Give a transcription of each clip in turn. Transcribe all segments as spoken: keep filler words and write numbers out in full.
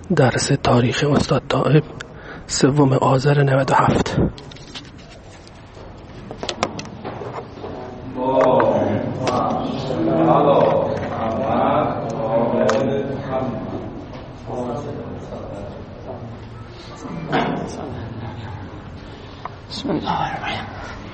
درس تاریخ استاد دائم سوم آذر نود و هفت. بسم الله الرحمن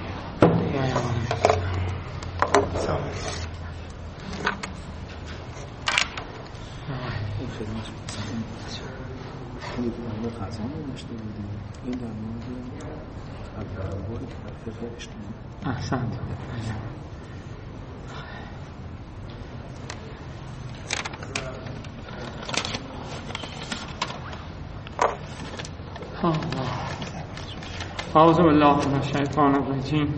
احسنت. اعوذ بالله من الشیطان الرجیم.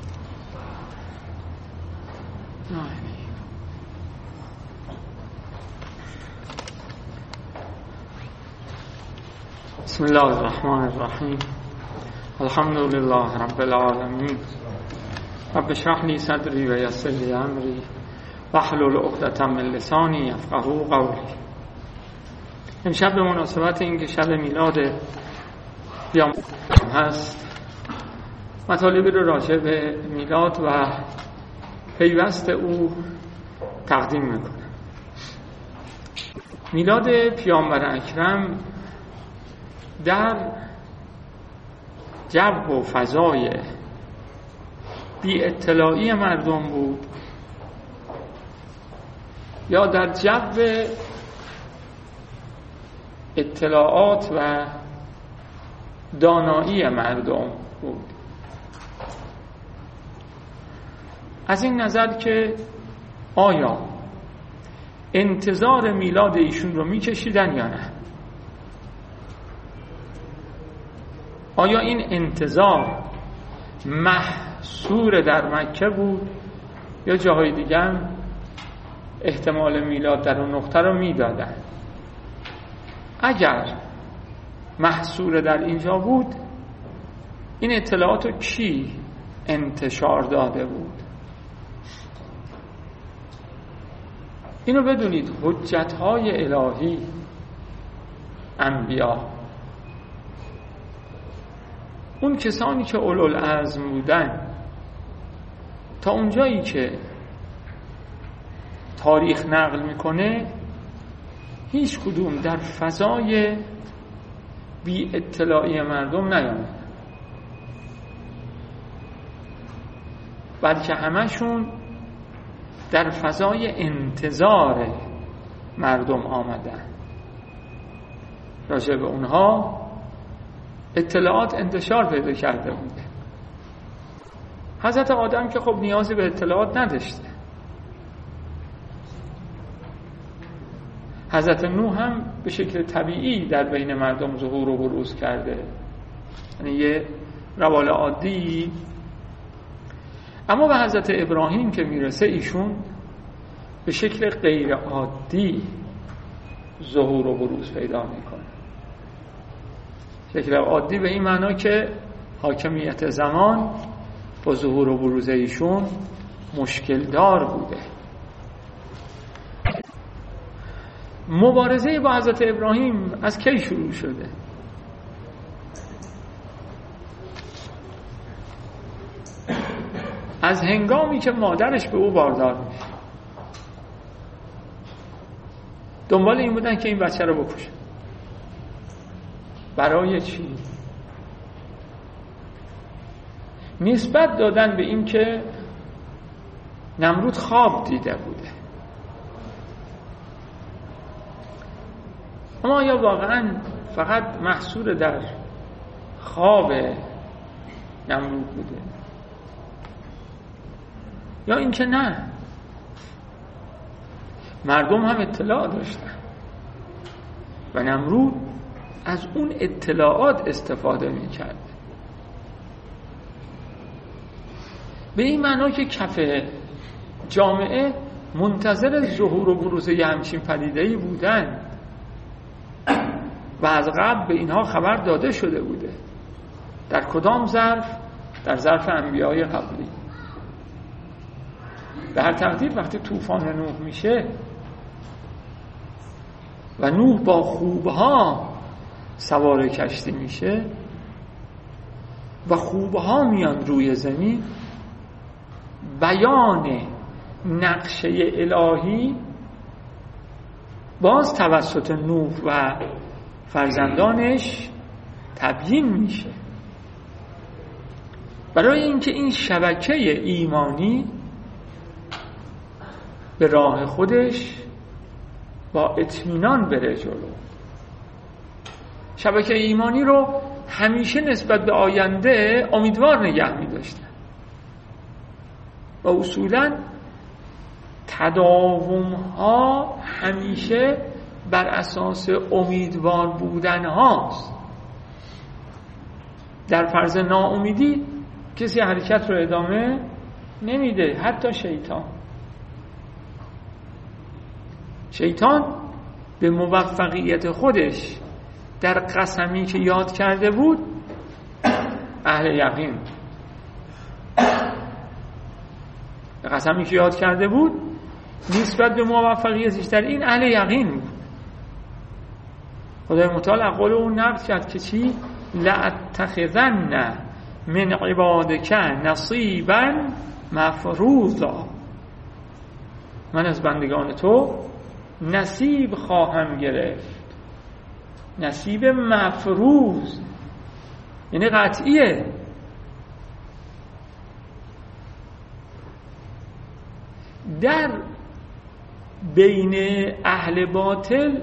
بسم الله الرحمن الرحیم. الحمد لله رب العالمین. رب اشرح لی صدری و یسر لی امری واحلل عقدة من لسانی یفقهوا قولی. امشب به مناسبت اینکه شب میلاد بیام هست، مطالبی رو راجع به میلاد و پیوست او تقدیم میکنم. میلاد پیامبر اکرم در جو و فضای بی اطلاعی مردم بود یا در جو اطلاعات و دانایی مردم بود؟ از این نظر که آیا انتظار میلاد ایشون رو میکشیدن یا نه؟ آیا این انتظار محصور در مکه بود یا جاهای دیگه هم احتمال میلاد در اون نقطه رو میدادن؟ اگر محصور در اینجا بود، این اطلاعات رو کی انتشار داده بود؟ اینو بدونید، حجت‌های الهی، انبیا، اون کسانی که اولوالعزم بودن، تا اونجایی که تاریخ نقل میکنه، هیچ کدوم در فضای بی اطلاعی مردم نیامد، بلکه همشون در فضای انتظار مردم آمدن. راجع به اونها اطلاعات انتشار پیدا کرده بوده. حضرت آدم که خب نیازی به اطلاعات نداشته. حضرت نوح هم به شکل طبیعی در بین مردم ظهور و بروز کرده، یعنی یه روال عادی. اما به حضرت ابراهیم که میرسه، ایشون به شکل غیر عادی ظهور و بروز پیدا میکنه. شکل عادی به این معنا که حاکمیت زمان با ظهور و بروز ایشون مشکل دار بوده. مبارزه با حضرت ابراهیم از کی شروع شده؟ از هنگامی که مادرش به او باردار میشه. دنبال این بودن که این بچه رو بکشه. برای چی؟ نسبت دادن به این که نمرود خواب دیده بوده. اما یا واقعا فقط محصور در خواب نمرود بوده، یا اینکه نه، مردم هم اطلاع داشتن و نمرود از اون اطلاعات استفاده می‌کرد. به این معنا که کف جامعه منتظر ظهور و بروز یه همچین پدیده‌ای بودن و از قبل به اینها خبر داده شده بوده. در کدام ظرف؟ در ظرف انبیای قبلی. به هر تقدیر وقتی طوفان نوح میشه، و نوح با خوبها سوار کشتی میشه و خوبها میان روی زمین، بیان نقشه الهی باز توسط نوح و فرزندانش تبیین میشه، برای اینکه این شبکه ایمانی به راه خودش با اطمینان بره جلو. شبکه ایمانی رو همیشه نسبت به آینده امیدوار نگه می داشتن و اصولاً تداوم ها همیشه بر اساس امیدوار بودن هاست. در فرض ناامیدی کسی حرکت رو ادامه نمیده، حتی شیطان. شیطان به موفقیت خودش در قسمی که یاد کرده بود اهل یقین، قسمی که یاد کرده بود نسبت به موفقیتش در این اهل یقین بود. خدای متعال قول اون نقل کرد که چی؟ لأتخذن من عبادک نصیبا مفروضا، من از بندگان تو نصیب خواهم گرفت. نصیب مفروض یعنی قطعیه. در بین اهل باطل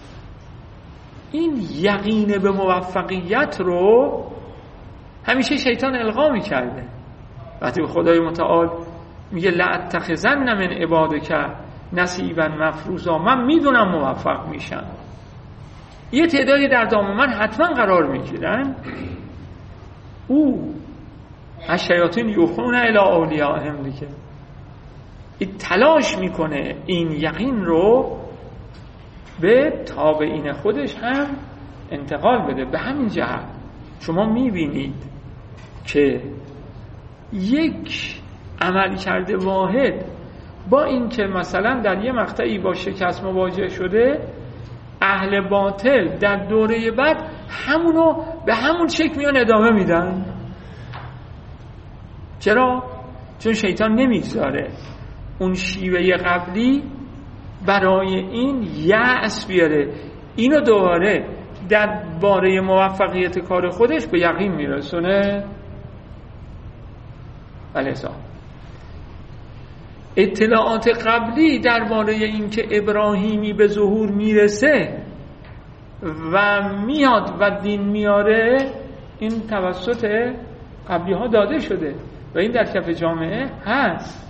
این یقین به موفقیت رو همیشه شیطان القا می‌کرده. وقتی به خدای متعال میگه لأتخذن من عبادک نصیبا مفروضا، من میدونم موفق میشم، یه تعدادی در دام من حتما قرار میگیرن، او الشیاطین یوحون الی اولیائهم دیگه، این تلاش میکنه این یقین رو به تابعین خودش هم انتقال بده. به همین جهت شما میبینید که یک عمل کرده واحد با اینکه مثلا در یه مقطعی با شکست مواجه شده، اهل باطل در دوره بعد همونو به همون شکل میان ادامه میدن. چرا؟ چون شیطان نمیگذاره اون شیوه قبلی برای این یأس بیاره، اینو دوباره در باره موفقیت کار خودش به یقین میرسونه. بلسا اطلاعات قبلی درباره اینکه ابراهیمی به ظهور میرسه و میاد و دین میاره، این توسط قبلی ها داده شده و این در کف جامعه هست،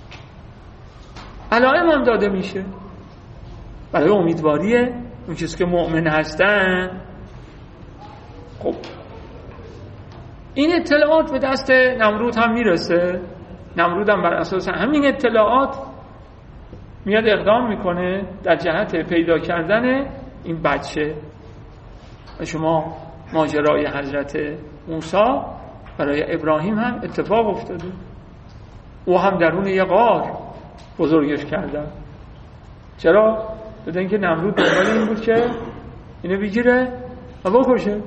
علائم هم داده میشه برای امیدواریه اون کسی که مؤمن هستن. خب این اطلاعات به دست نمرود هم میرسه، نمرود هم بر اساس همین اطلاعات میاد اقدام میکنه در جهت پیدا کردن این بچه. و شما ماجرای حضرت موسی برای ابراهیم هم اتفاق افتاده، او هم درون یه غار بزرگش کردن. چرا؟ بدون اینکه نمرود دنبال این بود که اینو بگیره و بکشه.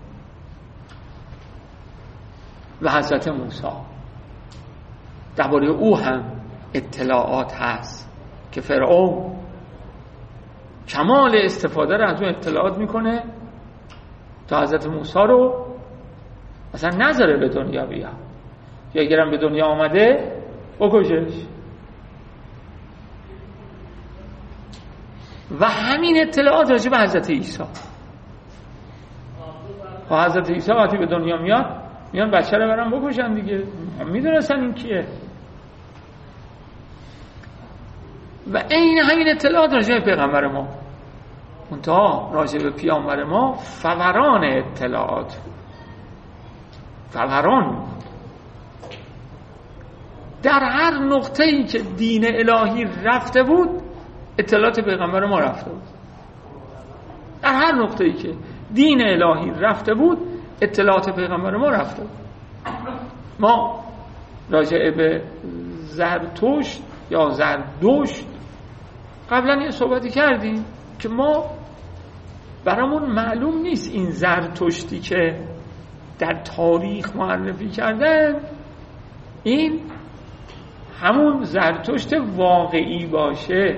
و حضرت موسی درباره او هم اطلاعات هست که فرعون کمال استفاده رو از اون اطلاعات میکنه تا حضرت موسی رو اصلا نذاره به دنیا بیا، یا اگرم به دنیا آمده بکشش. و همین اطلاعات راجع به حضرت عیسی، و حضرت عیسی وقتی به دنیا میاد میان بچه رو برن بکشن دیگه، میدونستن این کیه. و این همین اطلاعات راجع به پیغمبر ما، منتها راجع به پیامبر ما فوران اطلاعات، فوران در هر نقطه‌ای که دین الهی رفته بود اطلاعات پیغمبر ما رفته بود. در هر نقطه‌ای که دین الهی رفته بود اطلاعات پیغمبر ما رفته بود. ما راجع به زرتشت یا زردشت قبلا یه صحبتی کردیم که ما برامون معلوم نیست این زرتشتی که در تاریخ معرفی کردن این همون زرتشت واقعی باشه.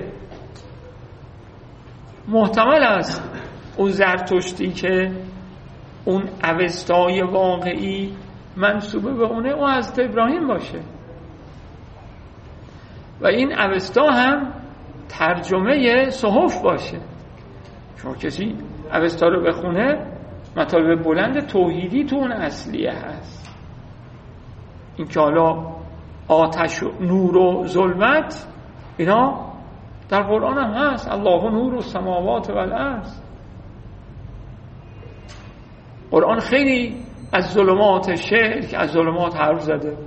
محتمل است اون زرتشتی که اون اوستای واقعی منسوبه به اونه اون حضرت ابراهیم باشه و این اوستا هم ترجمه صحف باشه. چون کسی اوستا رو بخونه مطالب بلند توحیدی تو اون اصلیه هست. این که حالا آتش و نور و ظلمت اینا در قرآن هم هست. الله نور السماوات و الارض. قرآن خیلی از ظلمات شرک، از ظلمات حرف زده.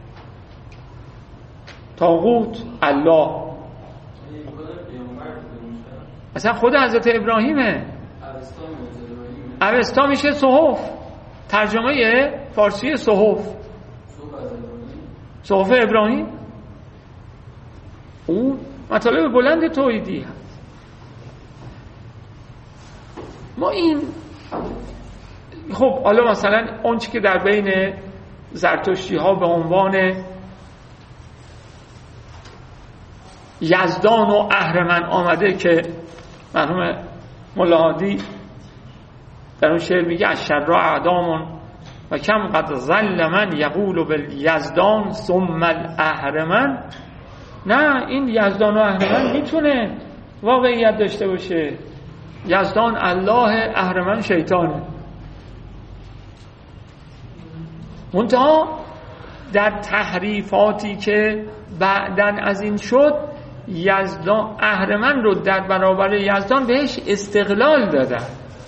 طاغوت، الله، اصلا خود حضرت ابراهیمه. اوستا میشه صحف، ترجمه فارسی صحف، صحف ابراهیم. اون مطالب بلند توحیدی هست. ما این خب حالا مثلا اون چی که در بین زرتشتی ها به عنوان یزدان و اهرمن آمده که مرحوم ملاحادی در اون شعر میگه الشر اعدامون و کم قد ظل من یقول بالیزدان ثم الاهرمن. نه، این یزدان و اهرمن میتونه واقعیت داشته باشه. یزدان الله، اهرمن شیطانه. منتها در تحریفاتی که بعدن از این شد یزدان اهرمن رو در برابر یزدان بهش استقلال دادن.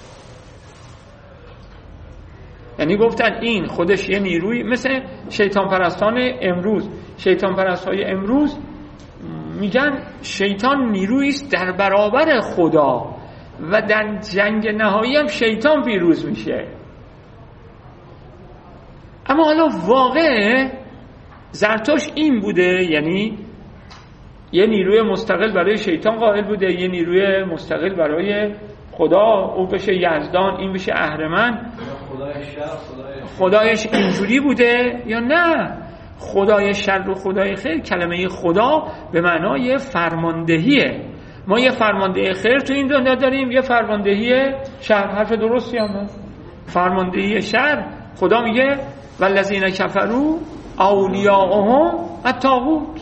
یعنی گفتن این خودش یه نیروی، مثل شیطان پرستان امروز. شیطان پرستای امروز میگن شیطان نیرویی است در برابر خدا و در جنگ نهایی هم شیطان پیروز میشه. اما حالا واقع زرتشت این بوده، یعنی یه نیروی مستقل برای شیطان قائل بوده، یه نیروی مستقل برای خدا، او بشه یزدان، این بشه اهرمن. خدایش اینجوری بوده یا نه؟ خدای شر و خدای خیر، کلمه خدا به معنای فرماندهیه. ما یه فرماندهی خیر تو این دنیا داریم، یه فرماندهی شر. حرف درستی هم فرماندهی شر. خدا میگه والذین کفروا اولیاءهم الطاغوت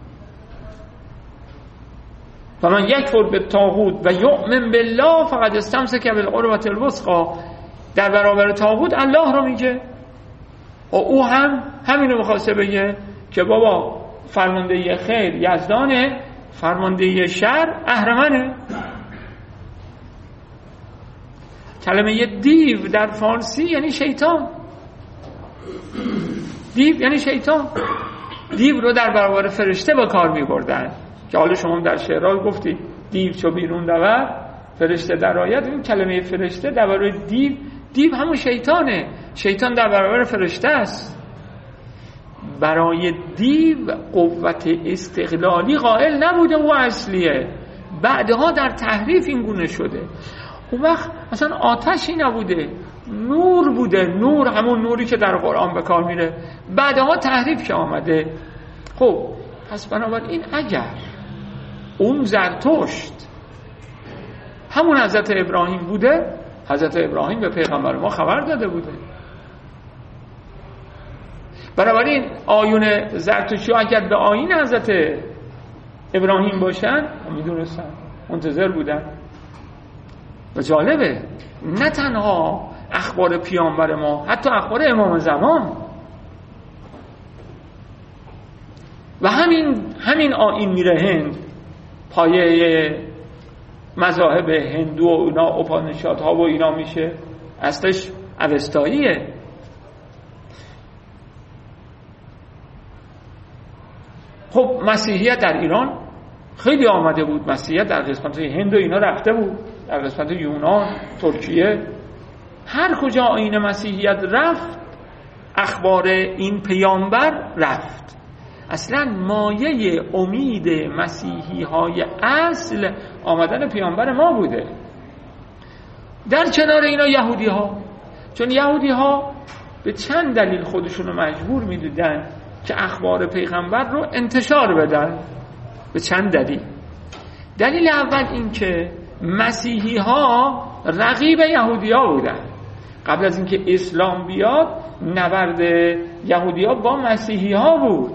فمن یکفر بالطاغوت و یؤمن بالله فقد استمسک بالعروة الوثقی. در برابر طاغوت الله رو میگه و او هم همینو میخواسته بگه که بابا فرمانده خیر یزدانه، فرمانده شر اهرمنه. کلمه دیو در فارسی یعنی شیطان. دیو یعنی شیطان. دیو رو در برابر فرشته با کار میبردن که حالا شما در شعرها گفتید دیو چو بیرون دور فرشته در آید. این کلمه فرشته در برابر دیو، دیو همون شیطانه. شیطان در برابر فرشته است. برای دیو قوت استقلالی قائل نبوده، او اصلیه. بعدها در تحریف این گونه شده. اون وقت اصلا آتشی نبوده، نور بوده. نور همون نوری که در قرآن به کار میره، بعدها تحریف که آمده. خب پس بنابراین اگر اون زرتشت همون حضرت ابراهیم بوده، حضرت ابراهیم به پیغمبر ما خبر داده بوده. بنابراین آیون زرتشتی اگر به آیین حضرت ابراهیم باشن میدونستن، منتظر بودن. و جالبه نه تنها اخبار پیامبر ما، حتی اخبار امام زمان و همین همین آیین میره هند، پایه مذاهب هندو و اینا، اپانیشادها و اینا میشه، اصلش اوستاییه. خب مسیحیت در ایران خیلی آمده بود. مسیحیت در قسمت هند و اینا رفته بود، در قسمت یونان، ترکیه، هر کجا آیین مسیحیت رفت اخبار این پیامبر رفت. اصلا مایه امید مسیحی های اصل آمدن پیامبر ما بوده. در کنار اینا یهودی ها، چون یهودی ها به چند دلیل خودشون رو مجبور می‌دیدن که اخبار پیغمبر رو انتشار بدن. به چند دلیل. دلیل اول این که مسیحی ها رقیب یهودی ها بودن. قبل از اینکه اسلام بیاد نبرد یهودی ها با مسیحی ها بود.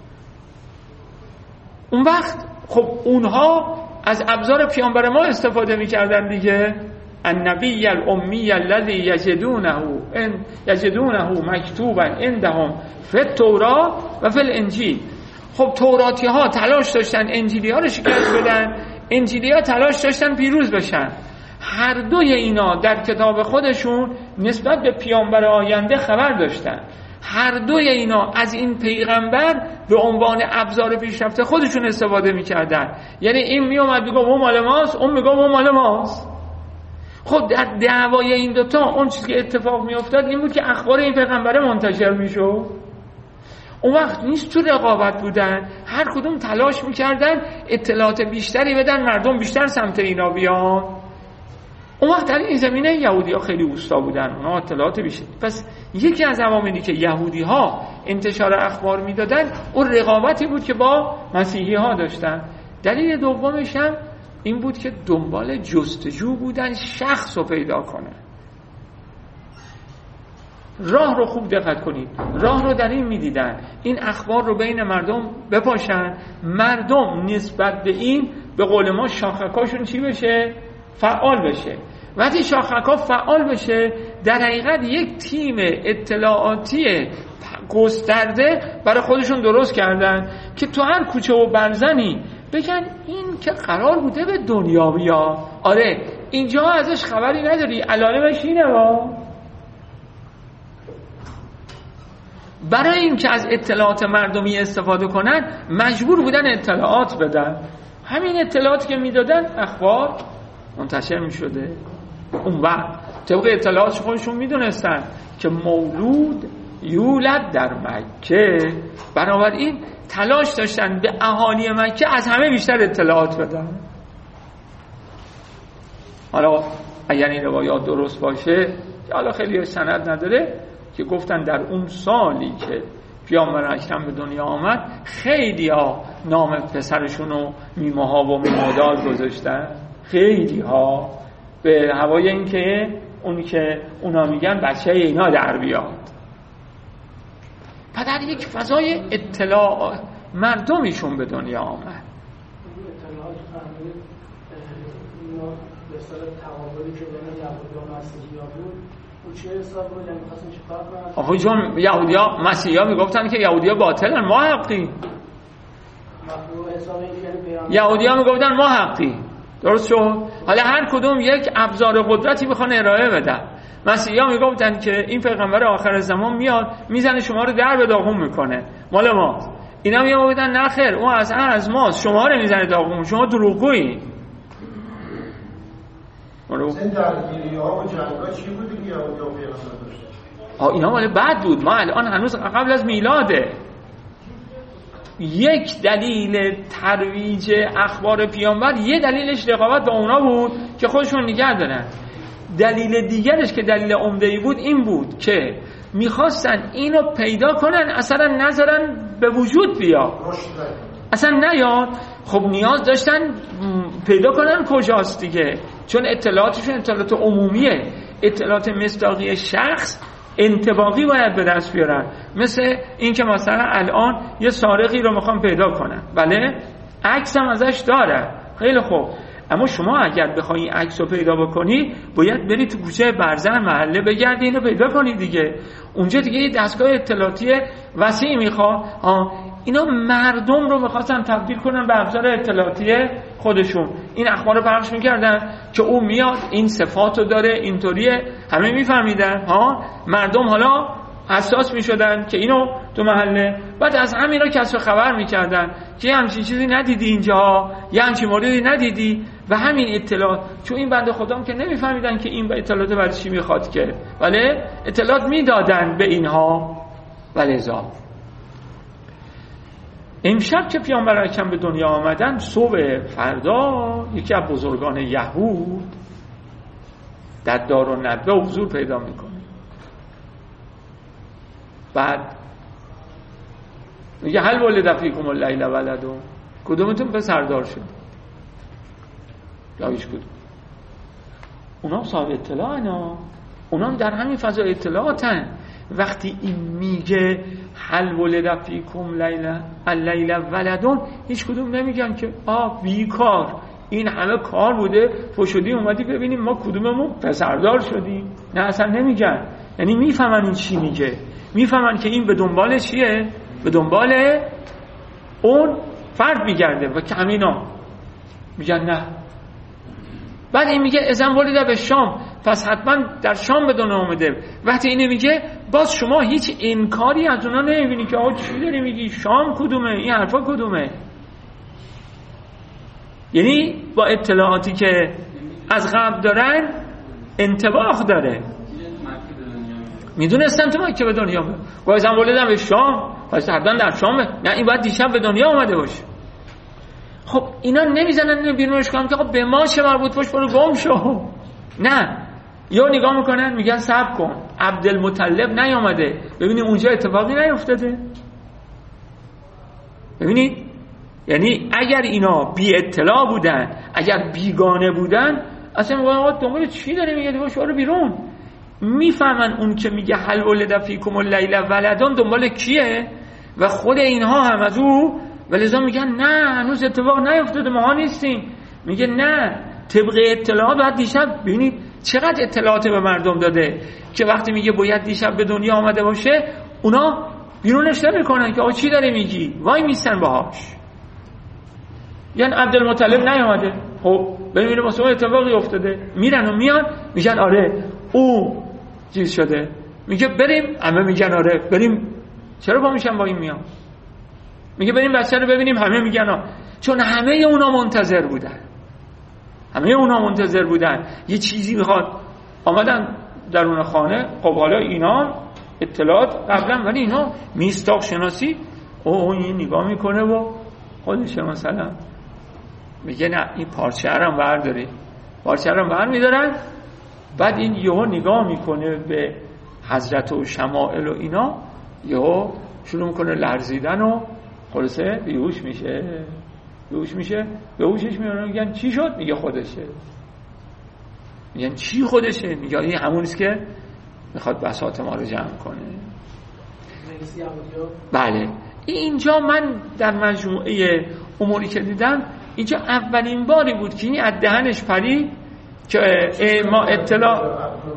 اون وقت خب اونها از ابزار پیامبر ما استفاده می‌کردن دیگه. النبی الامی الذی یجدونه ان یجدونه مکتوبا عندهم فی التوراة و فی الانجیل. خب توراتی ها تلاش داشتن انجیلی ها رو شکست بدن، انجیلی ها تلاش داشتن پیروز بشن. هر دوی اینا در کتاب خودشون نسبت به پیامبر آینده خبر داشتن. هر دوی اینا از این پیغمبر به عنوان ابزار پیشرفته خودشون استفاده میکردن. یعنی این میومد میگه اون مال ماست، اون میگه اون مال ماست. خب در دعوای این دوتا اون چیزی که اتفاق میافتاد این بود که اخبار این پیغمبر منتشر میشد. اون وقت نیست تو رقابت بودن، هر کدوم تلاش میکردن اطلاعات بیشتری بدن، مردم بیشتر سمت اینا بیان. اون وقت در این زمینه یهودی ها خیلی اوستا بودن، اونا اطلاعات بیشتر. پس یکی از عواملی که یهودی ها انتشار اخبار میدادن اون رقابتی بود که با مسیحی ها داشتن. دلیل دومش هم این بود که دنبال جستجو بودن شخص رو پیدا کنن. راه رو خوب دقت کنید، راه رو در این میدیدن این اخبار رو بین مردم بپاشن، مردم نسبت به این به قول ما شاخکاشون چی بشه؟ فعال بشه. وقتی شاخکا فعال بشه در حقیقت یک تیم اطلاعاتی گسترده برای خودشون درست کردن که تو هر کوچه و برزنی بگن این که قرار بوده به دنیا بیا، آره اینجا ازش خبری نداری، علائمش اینه وا. برای این که از اطلاعات مردمی استفاده کنن مجبور بودن اطلاعات بدن. همین اطلاعاتی که میدادن اخبار منتشر میشده. اون وقت طبق اطلاعات خودشون میدونستن که مولود یولد در مکه، بنابراین تلاش داشتن به اهالی مکه از همه بیشتر اطلاعات بدن. حالا اگر این روایات درست باشه که حالا خیلی سند نداره که گفتن در اون سالی که پیامبر اکرم به دنیا آمد خیلی ها نام پسرشون رو میمه ها و میمودار گذاشتن، خیلی ها به هوای این که اون که اونا میگن بچه اینا در بیاد. و در یک فضای اطلاع مردمیشون به دنیا آمد. اطلاعات فهمید اینا به اصطلاح تقابلی که بین یهودی و مسیحی ها بود اون چه حساب بود؟ یعنی می‌خواستن چیکار کنن؟ آخه چون یهودی‌ها مسیحی‌ها میگفتن که یهودی‌ها باطلن، ما حقی. مفهوم حساب این یعنی پیامبر یهودی‌ها میگفتن ما حقی. درست شد؟ حالا هر کدوم یک ابزار قدرتی میخوان ارائه بدن. مسیحی‌ها میگفتن که این پیغمبر آخر زمان میاد میزنه شما رو در به داغون میکنه، مال ماست. اینا میگفتن نه خیر، اون اصلا از ماست، شما رو میزنه داغون، شما دروغگویی. این درگیری‌ها و جنگ‌ها چی بود که یهودی‌ها پیغمبر داشتن؟ آ اینا مال بعد بود، ما الان هنوز قبل از میلاده. یک دلیل ترویج اخبار پیامبر، یه دلیلش رقابت با اونا بود که خودشون نگه دارن. دلیل دیگرش که دلیل عمده‌ای بود این بود که میخواستن اینو پیدا کنن اصلا نذارن به وجود بیاد، اصلا نیاد. خب نیاز داشتن پیدا کنن کجاست دیگه، چون اطلاعاتشون اطلاعات عمومیه، اطلاعات مصداقی شخص انطباقی باید به دست بیارن. مثل این که مثلا الان یه سارقی رو میخوام پیدا کنن، بله عکس هم ازش داره، خیلی خوب، اما شما اگر بخوای این عکس رو پیدا بکنی باید بری تو کوچه برزن محله بگردی اینو پیدا کنی دیگه. اونجا دیگه یه دستگاه اطلاعاتی وسیع میخواد. اینا مردم رو میخواستن تبدیل کنن به ابزار اطلاعاتی خودشون. این اخبار رو پخش میکردن که اون میاد این صفاتو داره، اینطوریه، همه میفهمیدن. ها مردم حالا حساس میشدن که اینو تو محله، بعد از همینا کسب خبر میکردن که همچین چیزی ندیدی اینجا، یه همچین موردی ندیدی، و همین اطلاعات. چون این بنده خدام که نمیفهمیدن که این اطلاعات برای چی میخواد که، ولی اطلاعات میدادن به اینها. ولذا امشب که پیامبر اکرم به دنیا آمدن، صبح فردا یکی از بزرگان یهود در دارالندوه حضور پیدا میکنه. بعد میگه هل ولد فیکم اللیل ولد، کدومتون پسردار شد؟ یا هیچ کدوم. اونا صاحب اطلاع نه، اونا هم در همین فضا اطلاعاتن. وقتی این میگه هل ولد فیکم لیل اللیل ولدون، هیچ کدوم نمیگن که آه بیکار این همه کار بوده پشودی اومدی ببینیم ما کدوممون پسردار شدیم. نه اصلا نمیگن. یعنی میفهمن این چی میگه، میفهمن که این به دنبال چیه، به دنبال اون فرد میگرده و که همینا میگن نه. بعد این میگه اذن ولد به شام، پس حتما در شام به دنیا آمده. وقتی اینو میگه باز شما هیچ انکاری از اونا نمیبینی که آقا چی داری میگی، شام کدومه، این حرفا کدومه. یعنی با اطلاعاتی که از قبل دارن انطباق داره. میدونستن تو مکه به دنیا آمده، با اذن ولد به شام، پس حتما در شامه. نه این باید دیشب به دنیا آمده باشه. خب اینا نمیزنن بیرونش کنم که خب به ما چه مربوط، باش برو گم شو. نه، یا نگاه میکنن میگن صبر کن عبدالمطلب نیامده، ببینید اونجا اتفاقی نیفتاده. ببینید، یعنی اگر اینا بی اطلاع بودن، اگر بیگانه بودن، اصلا میگن آقا دنبال چی داری میگه، باش برو بیرون. میفهمن اون که میگه هل ولد فیکم اللیل ولدون دنبال کیه و خود اینها هم از او، ولذا میگن نه هنوز اتفاق نیفتاده، ماها نیستیم. میگه نه، طبق اطلاعات بعد دیشب. ببینید چقدر اطلاعات به مردم داده که وقتی میگه باید دیشب به دنیا آمده باشه، اونا بیرونش نمیکنن که آقا چی داره میگی، وای میستن باهاش. یعنی عبدالمطلب نیامده، خب ببینید واسه اون اتفاقی افتاده. میرن و میان میگن آره او چیز شده. میگه بریم، همه میگن آره بریم. چرا با میشن با این میان؟ میگه بریم بچه رو ببینیم، همه میگن آه. چون همه اونا منتظر بودن، همه اونا منتظر بودن یه چیزی میخواد. آمدن درون خانه، خب حالا اینا اطلاعات قبلا، ولی اینا میستاق شناسی. او این نگاه میکنه و خودشه مثلا میگه نه این پارچه هرم برداری، پارچه هرم بر میدارن. بعد این یهو نگاه میکنه به حضرت و شمائل و اینا، یهو شروع میکنه لرزیدن و خلاصه بیهوش میشه. بیهوش میشه بیهوشش میونه. میگن چی شد؟ میگه خودشه. میگن چی خودشه؟ میگه این همونیست که میخواد بساط ما رو جمع کنه. بله. اینجا من در مجموعه اموری که دیدم، اینجا اولین باری بود که این از دهنش پرید که ما اطلاع،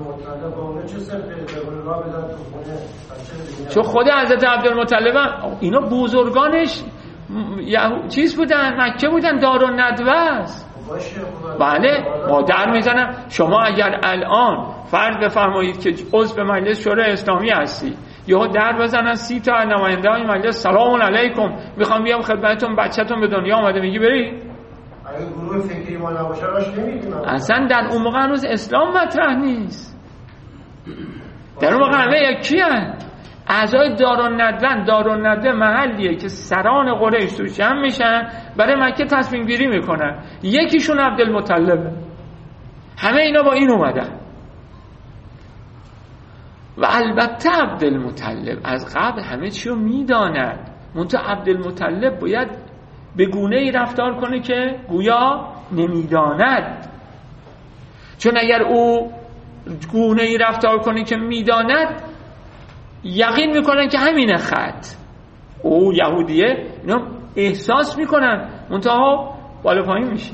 چون خود حضرت عبدالمطلب اینا بزرگانش چیز بودن، مکه بودن، دارالندوه است. بله مادر میزنم. شما اگر الان فرض بفرمایید که عضو مجلس شورای اسلامی هستی، یا در بزنن سی تا نماینده های مجلس سلام علیکم میخوام بیام خدمتتون، بچه‌تون به دنیا اومده، میگی بری؟ اگه گروه فکری ما نباشه راش نمیدیم. اصلا در اون موقع هنوز اسلام مطرح نیست. در اون موقع همه یکی هستند. اعضای دارالندوه، دارالندوه محلیه که سران قریش توش جمع میشن برای مکه تصمیم گیری میکنن. یکیشون عبدالمطلبه. همه اینا با این اومدن. و البته عبدالمطلب از قبل همه چی رو میداند، منتها عبدالمطلب باید به گونه ای رفتار کنه که گویا نمیداند. چون اگر او گونه ای رفتار کنه که میداند، یقین میکنن که همینه خط. او یهودیه، اینا احساس میکنن، منتها بالا پایین میشه.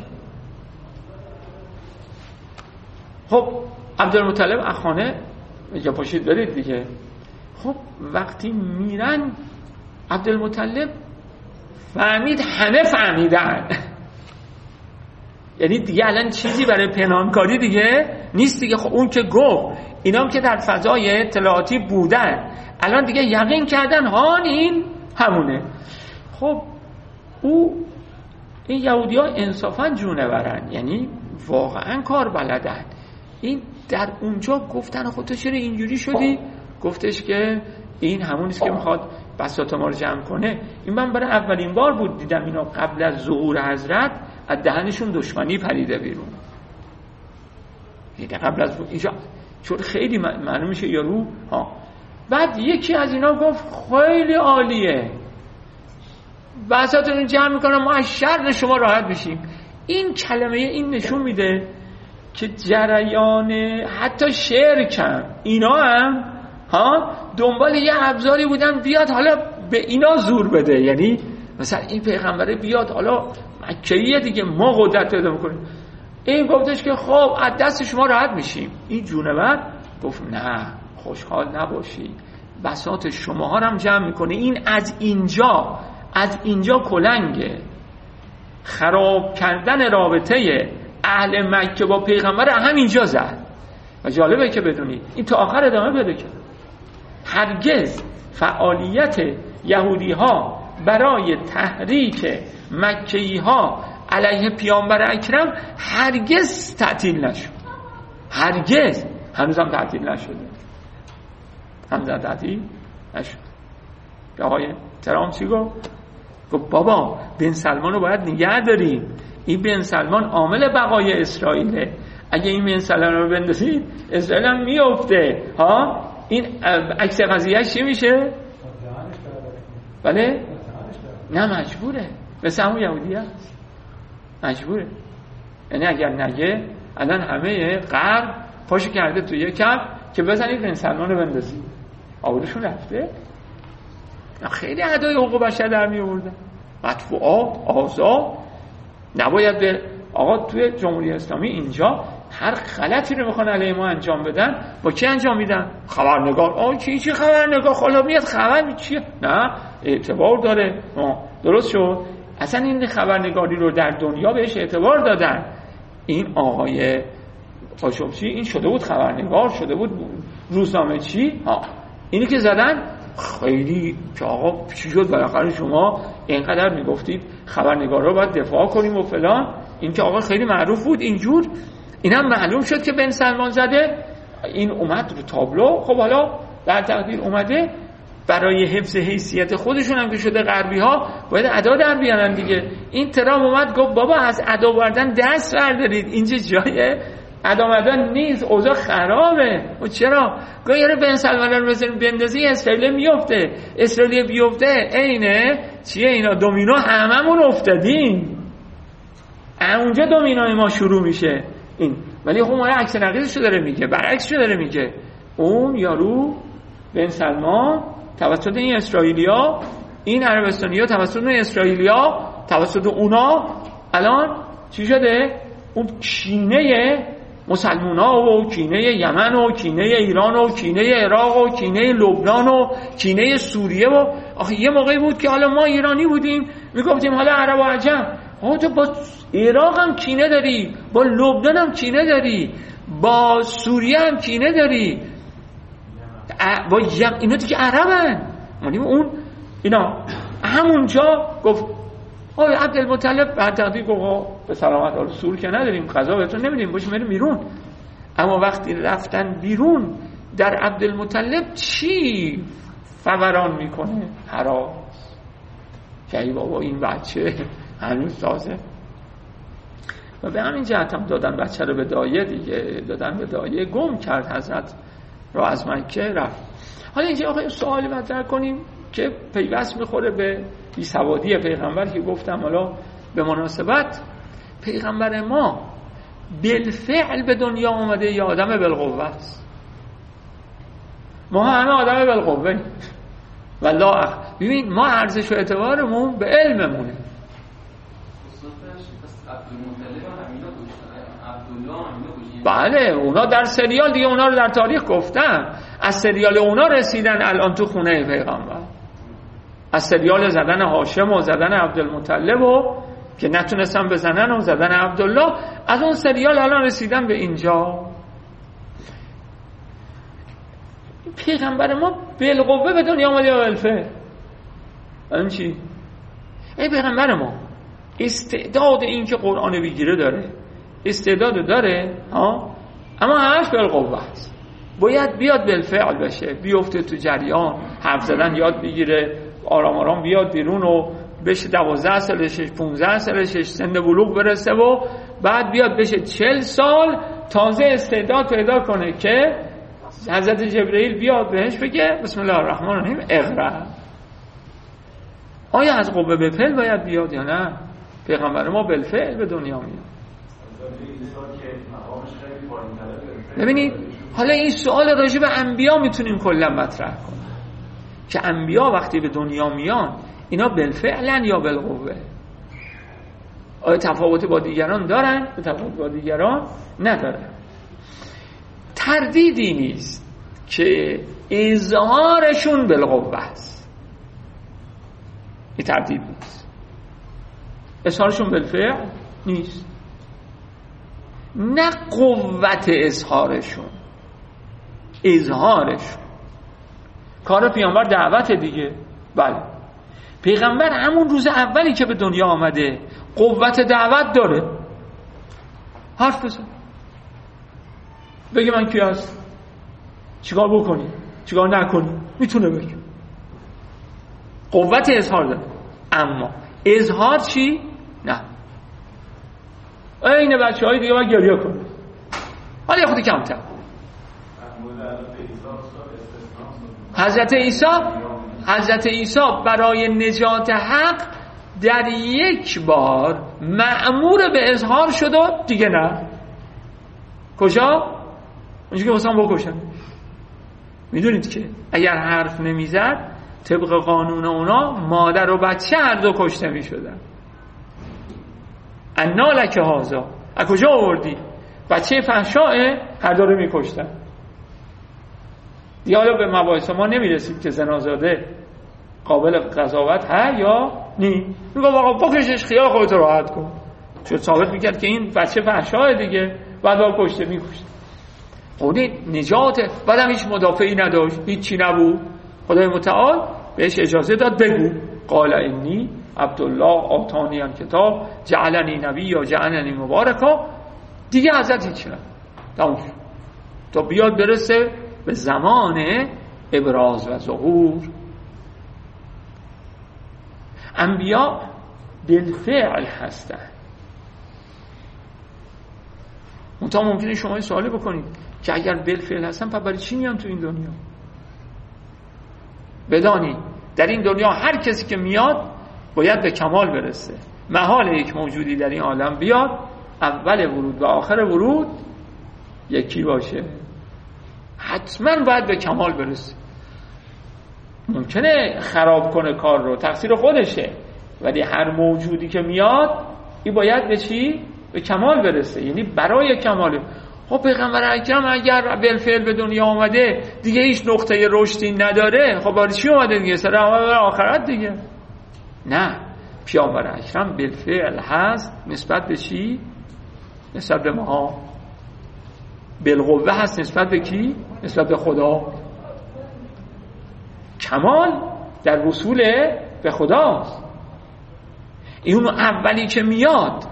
خب عبدالمطلب اخانه میگه پاشید برید دیگه. خب وقتی میرن، عبدالمطلب فهمید همه فهمیدن. یعنی دیگه الان چیزی برای پنهانکاری دیگه نیست دیگه. خب اون که گفت، اینا هم که در فضای اطلاعاتی بودن، الان دیگه یقین کردن هان این همونه. خب او این یهودی ها انصافا جونه برن، یعنی واقعا کار بلدن. این در اونجا گفتن خود تو چرا اینجوری شدی؟ گفتش که این همونیست که میخواد بساط ما رو جمع کنه. این من برای اولین بار بود دیدم اینا قبل از ظهور حضرت از دهنشون دشمنی پریده بیرون. دیگه قبل از اینجا چون خیلی معلوم میشه یارو ها. بعد یکی از اینا گفت خیلی عالیه، بحثاتون رو جمع میکنم ما از شر شما راحت بشیم. این کلمه این نشون میده که جریان حتی شرک هم اینا هم ها دنبال یه ابزاری بودن بیاد حالا به اینا زور بده. یعنی مثلا این پیغمبره بیاد حالا مکیه دیگه ما قدرت پیدا میکنیم، این گفتش که خب از دست شما راحت میشیم. این جونور گفت نه خوشحال نباشی، بساط شماها هم جمع میکنه. این از اینجا از اینجا کلنگه خراب کردن رابطه اهل مکه با پیغمبر همینجا زد. و جالبه که بدونید این تا آخر ادامه بده کرد. هرگز فعالیت یهودی ها برای تحریک مکه‌ای ها علیه پیامبر اکرم هرگز تعطیل نشد، هرگز. هنوز هم تعطیل نشده، هنوز هم تعطیل نشد. آقای ترامپ چی گفت؟ گفت بابا بن سلمان رو باید نگه داریم، این بن سلمان عامل بقای اسرائیله، اگه این بن سلمان رو بندازید اسرائیل هم میفته ها. این عکس قضیه چی میشه؟ بله؟ نه مجبوره، مثل همون یهودی هست مجبوره. یعنی اگر نگه الان همه غرب پاشو کرده توی یک کف که بزنید بن سلمان رو بندازید، آورشون رفته. خیلی ادای حقوق بشر در می آوردن، مطبوعات آزاد نباید به آقا توی جمهوری اسلامی اینجا هر غلطی رو میخوان علیه ما انجام بدن با کی انجام میدن؟ خبرنگار. آه چی چی خبرنگار؟ خلا میاد خبر چیه؟ نه اعتبار داره. درست شد. اصلا این خبرنگاری رو در دنیا بهش اعتبار دادن. این آقای خاشقچی این شده بود خبرنگار، شده بود روزنامه چی ها. اینی که زدن خیلی که آقا چی شد بالاخره شما اینقدر میگفتید خبرنگارا باید دفاع کنیم و فلان. این که آقا خیلی معروف بود اینجور. اینم معلوم شد که بن سلمان زده، این اومد رو تابلو. خب حالا در تقدیر اومده برای حفظ حیثیت خودشون هم که شده غربی ها باید ادا در بیارن دیگه. این ترام اومد گفت بابا از ادا بردن دست بردارید، اینجا جای ادا بردن نیست، اوضاع خرابه. و چرا؟ گفت یارو بن سلمان رو بزنیم بندازی اسرائیل میفته، اسرائیل بیفته اینه چیه اینا دومینو هممون افتادیم، اونجا دومینوی ما شروع میشه. این ولی خب ما عکس نقیضش داره میگه، برعکسش داره میگه. اون یارو بن سلمان توسط این اسرائیلیا، این عربستانیا توسط این اسرائیلیا، توسط اونا الان چی شده؟ اون کینه مسلمونا و کینه یمن و کینه ایران و کینه عراق و کینه لبنان و کینه سوریه و آخه یه موقعی بود که حالا ما ایرانی بودیم میگفتیم حالا عرب و عجم، ها تو با عراق هم کینه داری، با لبنان هم کینه داری، با سوریه هم کینه داری، با یم... اینا دیگه عربن. منیم اون اینا همونجا گفت آقای عبدالمطلب بعد تقدیر گفت به سلامت حال سور که نداریم غذا بهتون نمیدیم باشیم بریم بیرون. اما وقتی رفتن بیرون در عبدالمطلب چی فوران میکنه؟ هراس. که ای بابا این بچه هنوز تازه. و به همین جهت هم دادن بچه رو به دایه دیگه، دادن به دایه، گم کرد حضرت را از مکه رفت. حالا اینجا آقای سوالی مطرح کنیم که پیوست میخوره به بیسوادی پیغمبر که گفتم حالا به مناسبت پیغمبر ما بالفعل به دنیا اومده یا آدم بالقوه است؟ ما همه آدم بالقوه والله اخ. ببین ما ارزش و اعتبارمون به علممونه. بله اونا در سریال دیگه اونا رو در تاریخ گفتن، از سریال اونا رسیدن الان تو خونه پیغمبر، از سریال زدن هاشم و زدن عبدالمطلب و که نتونستن بزنن و زدن عبدالله، از اون سریال الان رسیدن به اینجا. پیغمبر ما بالقوه به دنیا آمده و الفه. الان چی؟ ای پیغمبر ما استعداد این که قرآن بگیره داره، استعداد داره ها، اما همش بالقوه است. باید بیاد بالفعل بشه، بیفته تو جریان، حرف زدن یاد بگیره، آرام آرام بیاد بیرون و بشه دوازده سالش، پونزده سالش، سن بلوغ برسه و بعد بیاد بشه چل سال تازه استعداد پیدا کنه که حضرت جبرئیل بیاد بهش بگه بسم الله الرحمن الرحیم اقرا. آیا از قوه به فعل باید بیاد یا نه؟ پیغمبر ما بالفعل به دنیا میاد. ببینید حالا این سوال راجع به انبیا میتونیم کلا مطرح کنیم که انبیا وقتی به دنیا میان اینا بالفعلن یا بالقوه؟ آیا تفاوت با دیگران دارن؟ تفاوت با دیگران ندارن. تردیدی نیست که اظهارشون بالقوه است. این تردید نیست. اظهارشون بالفعل نیست. نه قوت اظهارشون، اظهارشون. کار پیامبر دعوت دیگه. بله پیغمبر همون روز اولی که به دنیا آمده قوت دعوت داره. حرف بزن بگه من کی هست، چیکار بکنی چیکار نکنی، میتونه بگه. قوت اظهار داره. اما اظهار چی؟ نه. اینه بچه های دیگه باید گریه کنه. حالا یه خودی کمتر. حضرت عیسی حضرت عیسی برای نجات حق در یک بار مأمور به اظهار شد و دیگه نه. کجا؟ اونجا که حسن بکشن. میدونید که اگر حرف نمیزد طبق قانون اونا مادر و بچه هر دو کشته میشدن. انا لک هذا، از کجا آوردی؟ بچه فحشاه هر دو رو میکشتن. دیگه حالا به مباحث ما نمیرسید که زنازاده قابل قضاوت ها یا نی. میگه آقا بکشش خیال خودت راحت کن. چون ثابت میکرد که این بچه فحشاه دیگه بعد با کشته میکشت. خودی نجاته. بعدم هیچ مدافعی نداشت، هیچ چی نبود. خدای متعال بهش اجازه داد بگو قال انی عبدالله آتانی الکتاب جعلنی نبی یا جعلنی مبارکا. دیگه حضرت هیچ نه تموم شد تا بیاد برسه به زمان ابراز و ظهور. انبیا بالفعل هستن. منتها ممکنه شما این سوالی بکنید که اگر بالفعل هستن پس برای چی میان تو این دنیا؟ بدانید در این دنیا هر کسی که میاد باید به کمال برسه. محال یک موجودی در این عالم بیاد اول ورود و آخر ورود یکی باشه. حتما باید به کمال برسه. ممکنه خراب کنه کار رو، تقصیر خودشه، ولی هر موجودی که میاد این باید به چی؟ به کمال برسه. یعنی برای کمال. خب پیغمبر اکرم اگر بالفعل به دنیا آمده دیگه هیچ نقطه رشدی نداره، خب برای چی اومده دیگه؟ سر آخرت دیگه. نه، پیامبر اکرم بالفعل هست. نسبت به چی؟ نسبت به ما. بالقوه هست نسبت به کی؟ نسبت به خدا. کمال در وصول به خداست. این اون اولی که میاد.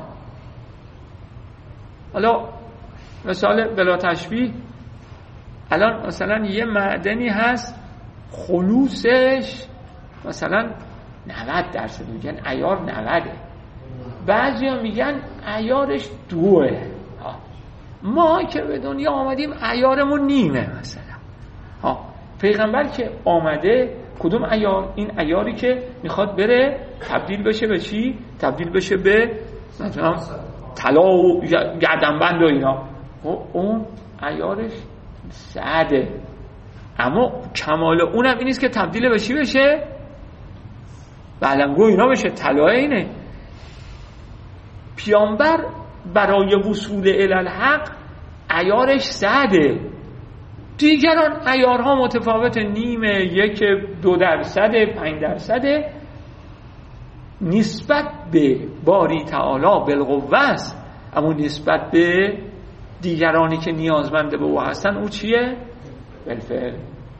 حالا مثال بلا تشبیه، الان مثلا یه معدنی هست خلوصش مثلا نود درصد، میگن عیار نوده، بعضی ها میگن عیارش دوه. ما که به دنیا آمدیم عیارمون نیمه مثلا. ها پیغمبر که آمده کدوم عیار؟ این عیاری که میخواد بره تبدیل بشه به چی؟ تبدیل بشه به مثلا طلا و گردنبند و اینا. اون عیارش سعده. اما کمال اونم این نیست که تبدیل به چی بشه؟ بلنگو اینا بشه. طلا اینه. پیامبر برای وصول الالحق عیارش سعده. دیگران عیارها متفاوت، نیمه، یک، دو درصد، پنج درصد. نسبت به باری تعالی بالقوه است، اما نسبت به دیگرانی که نیازمند به او هستن او چیه؟ بالفعل.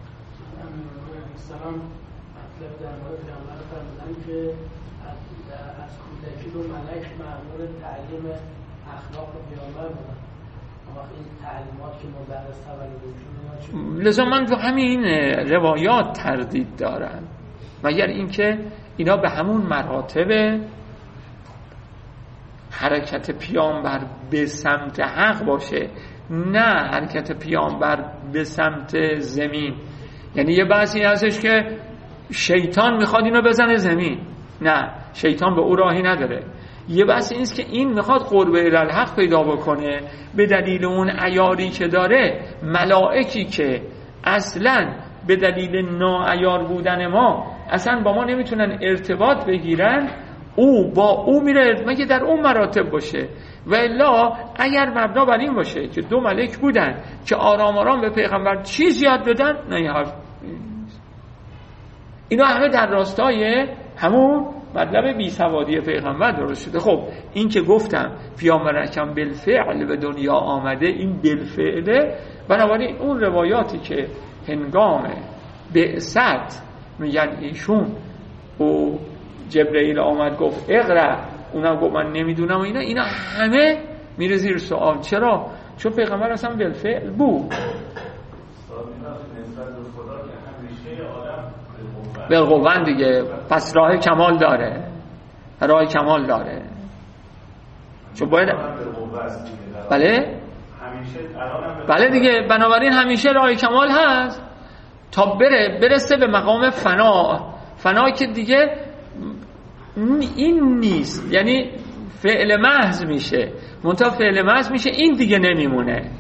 سلام مطلب در مورد پیامبر فرمودن که از کودکی رو ملک مأمور تعلیم اخلاق پیامبر بودن. اما این تعلیمات که مدرس تولد لذا من تو همین روایات تردید دارم، مگر اینکه اینا به همون مراتب حرکت پیامبر به سمت حق باشه نه حرکت پیامبر به سمت زمین. یعنی یه بحثی هستش که شیطان میخواد اینو بزنه زمین، نه شیطان به او راهی نداره. یه بحث اینست که این میخواد قرب الحق پیدا بکنه به دلیل اون عیاری که داره. ملائکی که اصلا به دلیل ناعیار بودن ما اصلا با ما نمیتونن ارتباط بگیرن، او با او میره مگه در اون مراتب باشه. و الا اگر مبنا بر این باشه که دو ملک بودن که آرام آرام به پیغمبر چیز یاد بدن، نه این حرف. اینا همه در راستای همون مطلب بی سوادی پیغمبر درست شده. خب این که گفتم پیامبر اکرم بالفعل به دنیا آمده، این بالفعله. بنابراین اون روایاتی که هنگام بعثت میگن ایشون او جبرئیل آمد گفت اقرا، اونم گفت من نمیدونم، اینا اینا همه میره زیر سوال. چرا؟ چون پیغمبر اصلا بالفعل بود. بالقوة دیگه، پس راه کمال داره، راه کمال داره. چون باید بله بله دیگه، بنابراین همیشه راه کمال هست تا بره برسه به مقام فنا. فنا که دیگه این نیست، یعنی فعل محض میشه، منتها فعل محض میشه، این دیگه نمیمونه.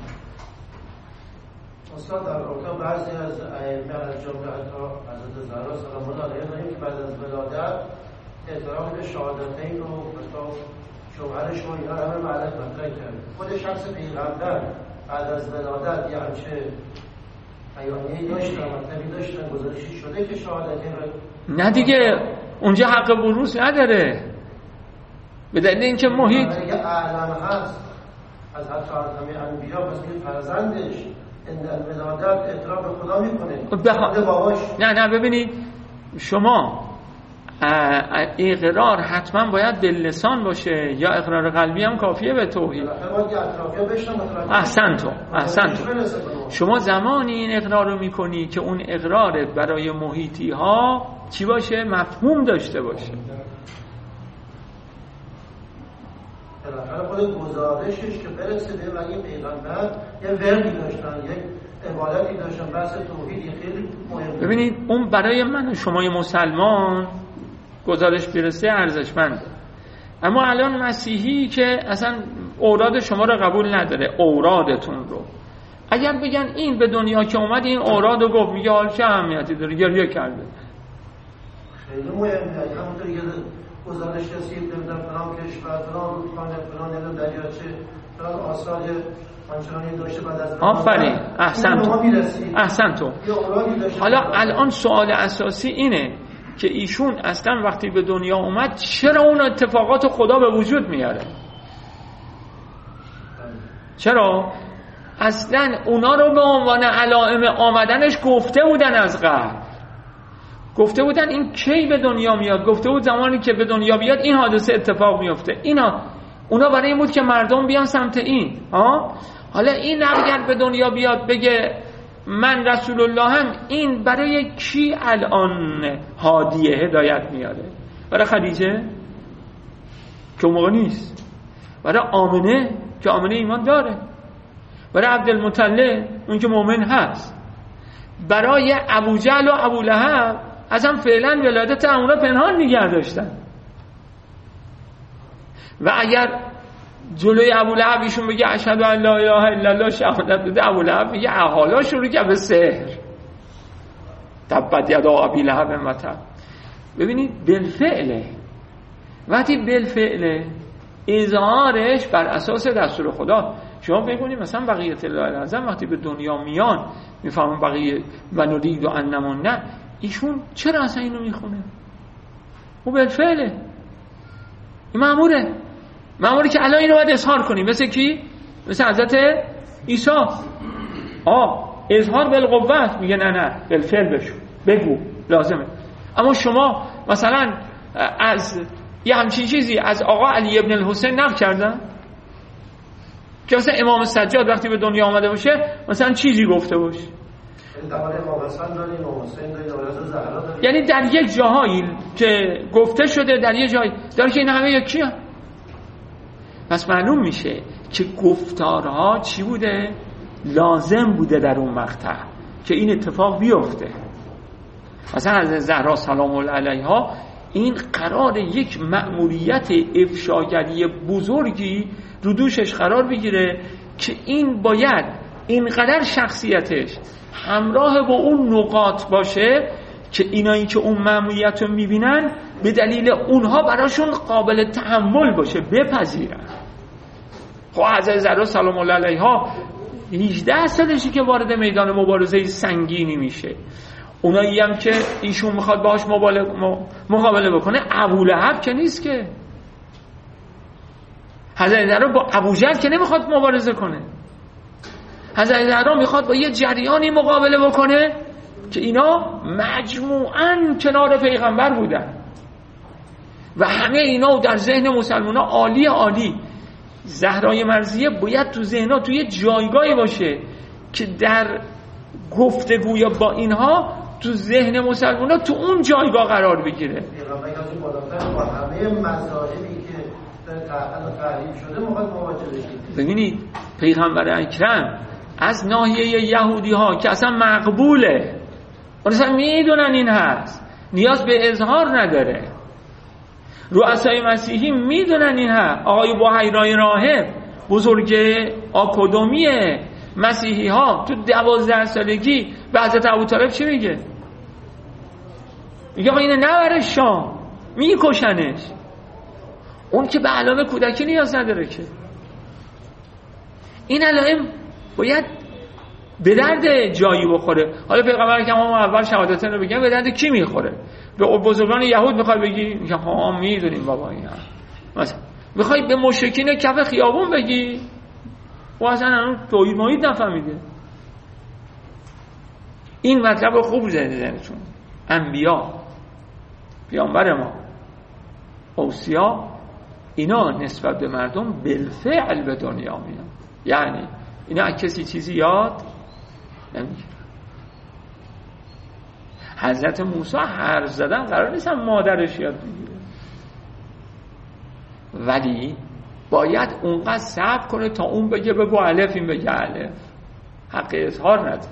استاد در واقع بعضی از ائمه از جمله حضرت زهرا سلام الله علیها داریم که بعد از ولادت احترام به شهادتین رو مثلا شوهرش رو اینا همه معلق مطرح کرد. خود شخص پیغمبر بعد از ولادت یه همچه بیانیه‌ای داشتن، مطلبی داشتن، گزارشی شده که شهادتین رو نه دیگه اونجا حق بروز نداره به دلیل اینکه محیط اگه اعلم هست از حتی خاتم انبیا، پس این فرزندش این ولادت اعتراف به خدا میکنه بخ... باباش. نه نه ببینید شما اقرار حتما باید به لسان باشه یا اقرار قلبی هم کافیه به توحید. احسن تو احسن تو شما زمانی این اقرار رو میکنی که اون اقرار برای محیطی ها چی باشه؟ مفهوم داشته باشه. بالاخره خود گزارشش که برسه به این پیغمبر یه وردی داشتن، یک عبادتی داشتن، بحث توحیدی خیلی مهمه. ببینید اون برای من و شما مسلمان گزارش برسه ارزشمنده، اما الان مسیحی که اصلا اوراد شما رو قبول نداره، اورادتون رو اگر بگن این به دنیا که اومد این اوراد رو گفت، میگه حال چه اهمیتی داره، گریه کرده. خیلی مهمه. همونطوری که گزارش رسید نمیدونم فلان کشور فلان رودخانه فلان نمیدونم دریاچه فلان آثار آنچنانی داشته بعد از آفرین احسن تو احسن تو حالا الان سوال اساسی اینه که ایشون اصلا وقتی به دنیا اومد چرا اون اتفاقات خدا به وجود میاره؟ چرا؟ اصلا اونا رو به عنوان علائم آمدنش گفته بودن از قبل، گفته بودن این کی به دنیا میاد، گفته بود زمانی که به دنیا بیاد این حادثه اتفاق میفته. اینا اونا برای این بود که مردم بیان سمت این. ها حالا این اگر به دنیا بیاد بگه من رسول الله هم، این برای کی الان هادیه هدایت میاره؟ برای خدیجه که اون موقع نیست، برای آمنه که آمنه ایمان داره، برای عبدالمطلب اون که مؤمن هست، برای ابوجهل و ابولهب اصلا فعلا ولادت اونا پنهان نگه داشتن. و اگر جلوی ابولهب ایشون بگه اشهد ان لا اله الا الله شهادت بده، ابولهب میگه احالا شروع کرد به سحر، تبت یدا ابی لهب و تب. ببینید بالفعله، وقتی بالفعله اظهارش بر اساس دستور خدا. شما بگونید مثلا بقیه الله الاعظم وقتی به دنیا میان میفهمون بقیه و نرید و انمون، نه ایشون چرا اصلا اینو میخونه؟ او بالفعله، این مأموره، مأموره که الان اینو باید اظهار کنیم. مثل کی؟ مثل حضرت عیسی. آه اظهار بالقوت، میگه نه نه بالفعل بشو بگو لازمه. اما شما مثلا از یه همچین چیزی از آقا علی ابن الحسین نقل کردن که مثلا امام سجاد وقتی به دنیا آمده باشه مثلا چیزی گفته باشه، یعنی در یک جاهایی که گفته شده، در یک جایی داره که این همه یکی هم. پس معلوم میشه که گفتارها چی بوده؟ لازم بوده در اون مقطع که این اتفاق بیفته. مثلا از زهرا سلام الله علیها این قرار یک مأموریت افشاگری بزرگی رو دوشش قرار بگیره که این باید اینقدر شخصیتش همراه با اون نقاط باشه که اینایی که اون مأموریت رو میبینن به دلیل اونها براشون قابل تحمل باشه، بپذیرن. خب حضرت زهرا سلام الله علیها هجده سالشی که وارد میدان مبارزه سنگینی میشه. اونایی هم که ایشون میخواد باهاش مقابله بکنه ابولهب که نیست که. حضرت زهرا با ابوجهل که نمیخواد مبارزه کنه. حضرت زهرا میخواد با یه جریانی مقابله بکنه که اینا مجموعاً کنار پیغمبر بودن و همه اینا در ذهن مسلمان‌ها عالی عالی. زهرای مرضیه باید تو ذهن‌ها توی جایگاهی باشه که در گفتگوی با اینها تو ذهن مسلمان‌ها تو اون جایگاه قرار بگیره. با همه مذاهبی که تحریف شده مخاطب مواجه بشید. ببینید پیغمبر اکرم از ناحیه یهودی ها که اصلا مقبوله، اصلا میدونن این هست، نیاز به اظهار نداره. رؤسای مسیحی میدونن این هست. آقای بوهیرای راهب بزرگ آکادمی مسیحی ها تو دوازده سالگی به حضرت ابوطالب چی میگه؟ میگه آقا اینو نبره شام، میکشنش. اون که به علائم کودکی نیاز نداره که. این علائم باید به درد جایی بخوره. حالا پیغمبر که ما اول شهادتین رو بگیم به درد کی میخوره؟ به بزرگان یهود میخواد بگی؟ میگه ها میدونیم بابا اینا. مثلا میخوای به مشرکین کف خیابون بگی؟ و اصلا اون توحید موحید نفهمیده. این مطلب خوب زنیدنتون. انبیا، پیامبر ما، اوصیا، اینا نسبت به مردم بالفعل به دنیا میان. یعنی اینا کسی چیزی یاد نمیگیره. حضرت موسی حرف زدن قرار نیست هم مادرش یاد بگیره، ولی باید اونقدر صبر کنه تا اون بگه بگو الف، این بگه الف. حق اظهار نداره.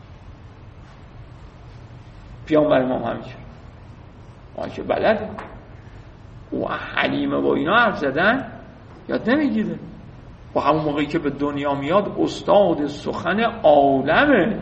پیامبر ما همینجور ما که بلده او حلیمه با اینا حرف زدن یاد نمیگیره. و همون موقعی که به دنیا میاد استاد سخن عالمه،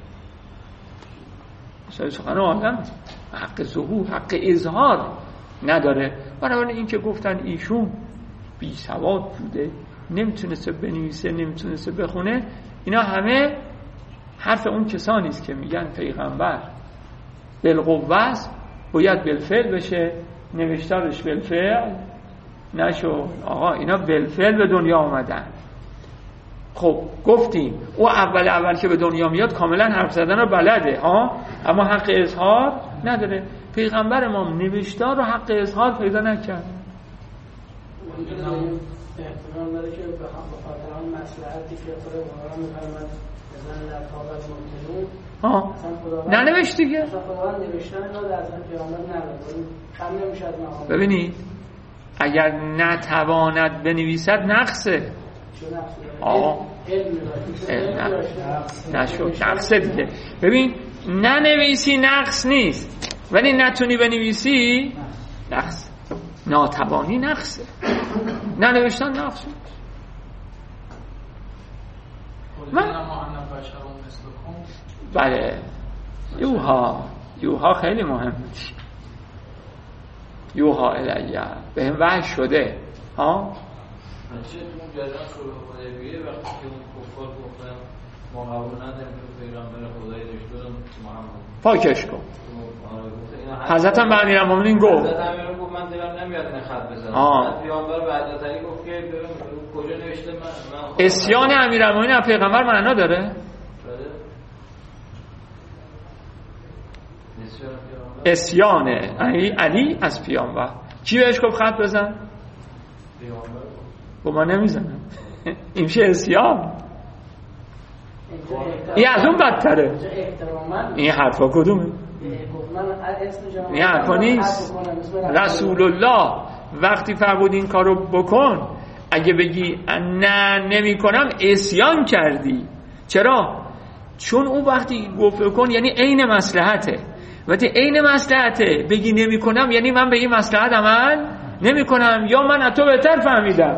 استاد سخن عالم، حق ظهور، حق اظهار نداره. برای این که گفتن ایشون بی سواد بوده، نمیتونسته بنویسه، نمیتونسته بخونه، اینا همه حرف اون کسانی است که میگن پیغمبر بالقوه باید بالفعل بشه، نوشتارش بالفعل نشو. آقا اینا بالفعل به دنیا آمدن. خب گفتیم او اول اول که به دنیا میاد کاملا حرف زدن رو بلده ها، اما حق اظهار نداره. پیغمبر ما نوشتار رو حق اظهار پیدا نکرد. احتمال داره که به خاطر آن مصلحتی که خداوند می‌فرماد بزن در تابت ممتنون ها ننوشت دیگه. اصلا خداوند نوشتن رو در اصلا پیامبر نداره، کم نمیشه از مقام. ببینید اگر نتواند بنویسد نقصه. آقا نشد نقصه دیگه. ببین ننویسی نقص نیست، ولی نتونی بنویسی نقص. ناتوانی نقصه، ننوشتن نقصه. من بله یوها یوها خیلی مهمه. یوها الیه به هم وحی شده ها. چه تو جریان صلح حدیبیه وقتی که اون کفار گفتن ما قبول نداریم که پیغمبر خدایی داشته محمد پاکش کن. حضرت هم به امیرالمومنین گفت حضرت امیرالمومنین گفت من دلم نمیاد این خط بزنم. پیامبر بعد از این گفت که کجا نوشته من اسیان امیرالمومنین از پیغمبر معنا داره؟ اسیان علی از پیامبر. کی بهش گفت خط بزن؟ پیامبر گفت من نمیزنم. این میشه اسیان. این از اون بدتره. این حرفا کدومه؟ این حرفا نیست. رسول الله وقتی فرمود این کارو بکن، اگه بگی نه نمی کنم عصیان کردی. چرا؟ چون اون وقتی گفت کن یعنی عین مصلحته، وقتی عین مصلحته بگی نمی کنم یعنی من به این مصلحت عمل نمی کنم یا من از تو بهتر فهمیدم.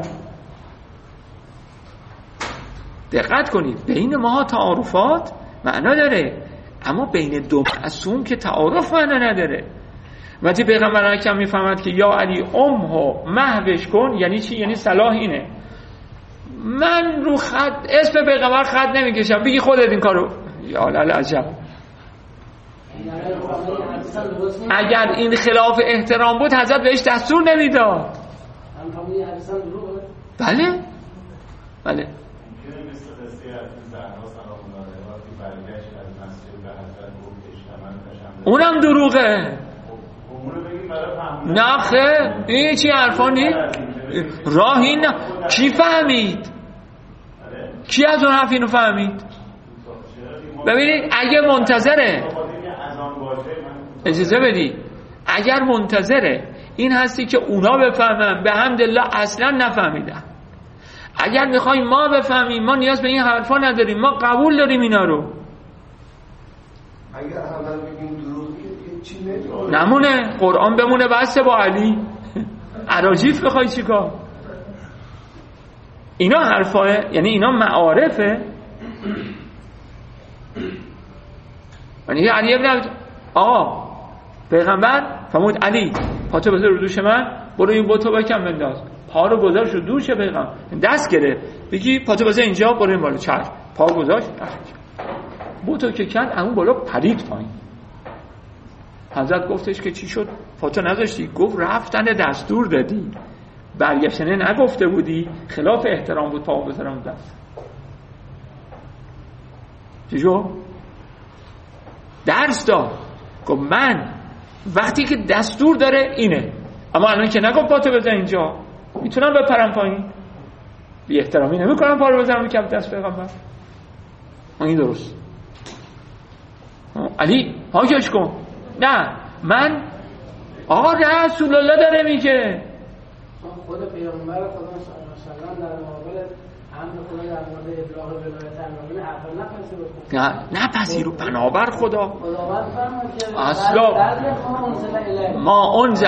دقت کنید بین ماها تعارفات معنا داره، اما بین دو معصوم که تعارف معنا نداره. وقتی پیغمبر اکرم میفهمد که یا علی امه محوش کن یعنی چی؟ یعنی صلاح اینه من رو خط اسم پیغمبر خط نمیکشم، بگی خودت این کارو. یا للعجب، اگر این خلاف احترام بود حضرت بهش دستور نمیداد. بله بله اونم دروغه. نه خیر این چی حرفانی؟ راهی نه. کی فهمید؟ کی از اون حرف اینو فهمید؟ ببینید اگه منتظره اجازه بدی اگر منتظره این هستی که اونا بفهمن به حمدالله اصلا نفهمیدن. اگر میخوایم ما بفهمیم ما نیاز به این حرفا نداریم، ما قبول داریم اینا رو. اگر اول بگیم دروغی چی نمیشه نمونه قرآن بمونه بسته با علی عراجیف بخوای چیکار؟ اینا حرفاه، یعنی اینا معارفه. یعنی علی ابن آقا پیغمبر فرمود علی پاتو بذار رو دوش من، برو این بوتو بکن بنداز. پا رو گذاشت رو دوش پیغمبر، دست گرفت بگی پاتو بذار اینجا، برو این بالا. چشم. پا گذاشت بوتو که کند همون بالا پرید پایین. حضرت گفتش که چی شد؟ پاتو نذاشتی؟ گفت رفتن دستور دادی، برگشتنه نگفته بودی، خلاف احترام بود پا بذارم دست. چی شد؟ درس داد. گفت من وقتی که دستور داره اینه، اما الان که نگفت پاتو بذار اینجا میتونم بپرم پایین، بی احترامی نمی کنم پا رو بذارم کف دست پیغمبر. این درست. علی پاکش کن. نه من آقا رسول الله داره میگه. خود پیامبر خدا صلی الله علیه و سلم در مقابل امر خدا در مورد ابلاغ ولایت امامی حرف نپذیرفت. نه نپذیرو بنابر خدا. خداوند فرمود که اصلا ما انزل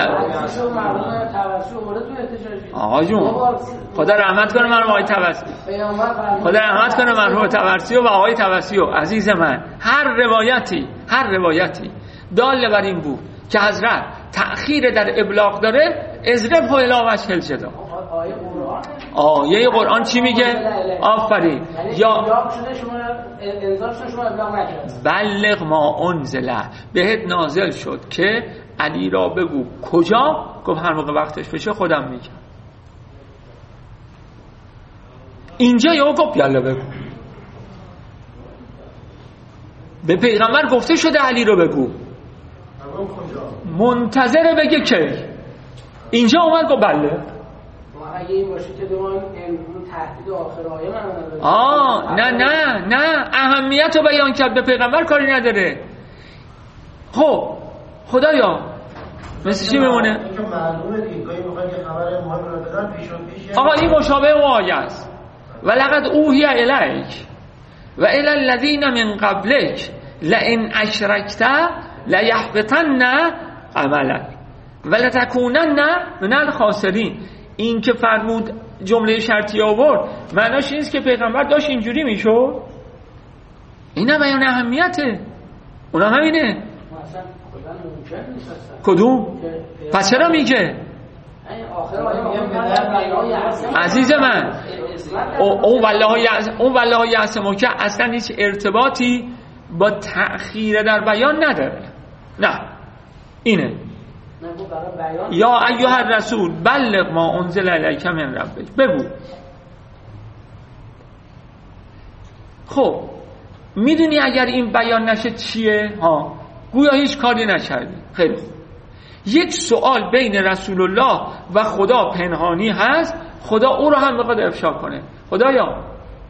آقا جون خدا رحمت کنه مرحوم آقای توسلی، خدا رحمت کنه مرحوم توسلی و آقای توسلی عزیز من. هر روایتی هر روایتی دال بر این بود که حضرت تأخیر در ابلاغ داره، ازرف و الاوش الجدا. آیه قرآن چی میگه؟ آفرین. یا بلغ ما انزل، بهت نازل شد که علی را بگو. کجا؟ گفت هر موقع وقتش بشه خودم میگم. اینجا یا گفت یالا بگو. به پیغمبر گفته شده علی رو بگو، منتظره بگه کی. اینجا اومد گفت بله. اگه این باشه که دوان این تهدید آخر آیه من آه نه نه نه اهمیت رو بیان کرد، به پیغمبر کاری نداره. خب خدایا مثل چی میمونه؟ آقا این مشابه و آیه است. ولقد اوحی الیک و الی الذین من قبلک لئن اشرکت لیحبطن عملک ولتکونن من الخاسرین. این که فرمود جمله شرطی آورد معناش اینست که پیغمبر داشت اینجوری میشد. اینا بیان اهمیته. اونا همینه. کدوم؟ پس چرا میگه؟ عزیز من اون والله یعصمک که اصلا هیچ ارتباطی با تأخیر در بیان نداره. نه اینه یا ایها الرسول بلغ ما انزل الیک من ربک. بگو. خب میدونی اگر این بیان نشه چیه؟ ها گویا هیچ کاری نکردی. خیلی خوب. یک سوال بین رسول الله و خدا پنهانی هست، خدا او رو هم بخواد افشا کنه. خدایا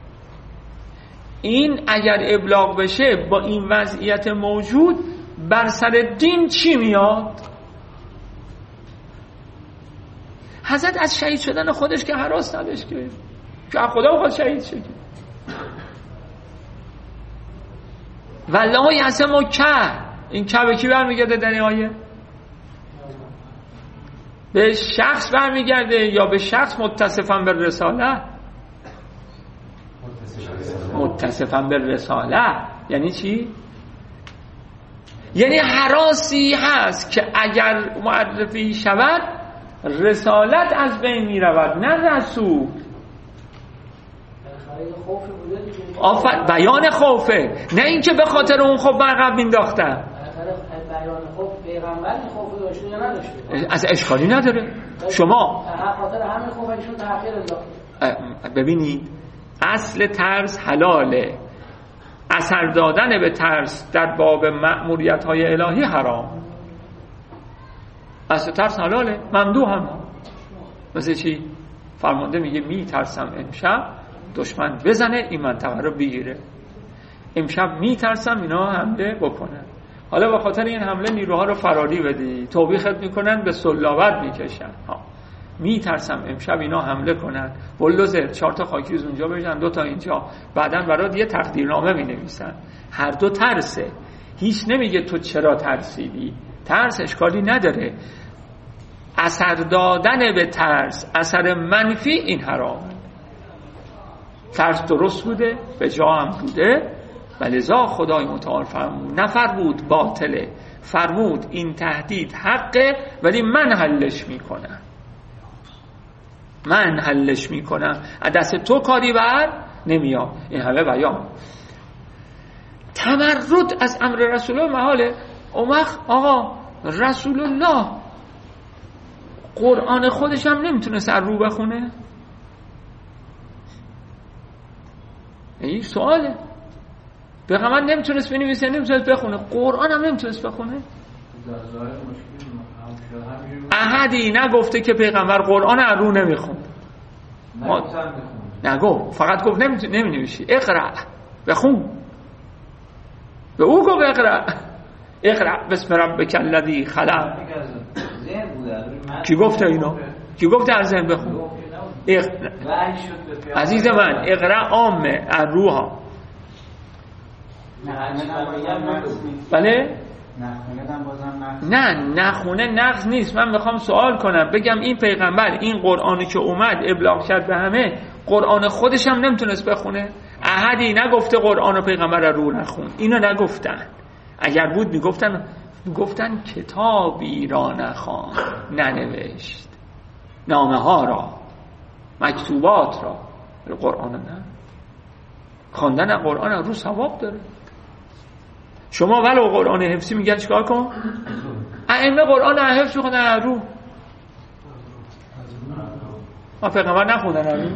این اگر ابلاغ بشه با این وضعیت موجود بر سر دین چی میاد؟ حضرت از شهید شدن خودش که هراس نداشت که که خدا بخواد شهید شه. والله یعصمک که این که به کی برمیگرده در این آیه؟ به شخص برمیگرده یا به شخص متصفاً به رساله؟ متصفاً به رساله یعنی چی؟ یعنی هراسی هست که اگر معرفی شود رسالت از بین می رود نه رسول. آفر بیان خوفه نه اینکه به خاطر اون خوف برقب مینداختن. بیان خوف پیغمبر خوف داشته یا نداشته؟ از اشکالی نداره. شما خاطر همین خوف ایشون تأخیر انداخته. ببینید اصل ترس حلاله، اثر دادن به ترس در باب مأموریت های الهی حرام. اصل ترس حلاله، ممدوح هم. مثل چی؟ فرمانده میگه می ترسم امشب دشمن بزنه این منطقه رو بگیره، امشب می ترسم اینا حمله بکنن. حالا به خاطر این حمله نیروها رو فراری بدی، توبیخت میکنن به سلاور میکشن. ها می ترسم امشب اینا حمله کنن، بلوزر چهار تا خاکریز اونجا بریزن دو تا اینجا، بعدن برات یه تقدیرنامه می نویسن. هر دو ترسه، هیچ نمیگه تو چرا ترسیدی. ترس اشکالی نداره، اثر دادن به ترس اثر منفی این حرامه. ترس درست بوده به جا هم بوده ولذا خدای متعال فرمود نفر بود باطله، فرمود این تهدید حقه ولی من حلش میکنم، من حلش میکنم، از دست تو کاری بر نمیاد. این همه بیان تمرد از امر رسول الله محاله. اون وقت آقا رسول الله قرآن خودش هم نمیتونست از رو بخونه؟ این سواله. پیغمبر نمیتونست بنویسه، نمیتونست بخونه، قرآن هم نمیتونست بخونه. احدی نگفته که پیغمبر قرآن از رو نمیخونه، نگفت، فقط گفت نمی نویسی، اقرأ، بخون. به او گفت اقرأ، اقرأ بسم ربک الذی خلق. کی گفته اینو؟ کی گفته از ذهن بخون؟ اقرأ. عزیز من اقرأ عامه از روها. بله؟ نه نخونه نقص نیست. من میخوام سوال کنم بگم این پیغمبر این قرآنی که اومد ابلاغ کرد به همه، قرآن خودش هم نمیتونست بخونه؟ احدی نگفته قرآن و پیغمبر رو نخون، اینو نگفتن. اگر بود میگفتن میگفتن کتابی را نخوان، ننوشت، نامه ها را، مکتوبات را. قرآن نه، خواندن قرآن رو ثواب داره. شما ولو قرآن حفظی میگن چیکار کن؟ ائمه قرآن حفظ میخونن رو، ما پیغمبر نخوندن رو.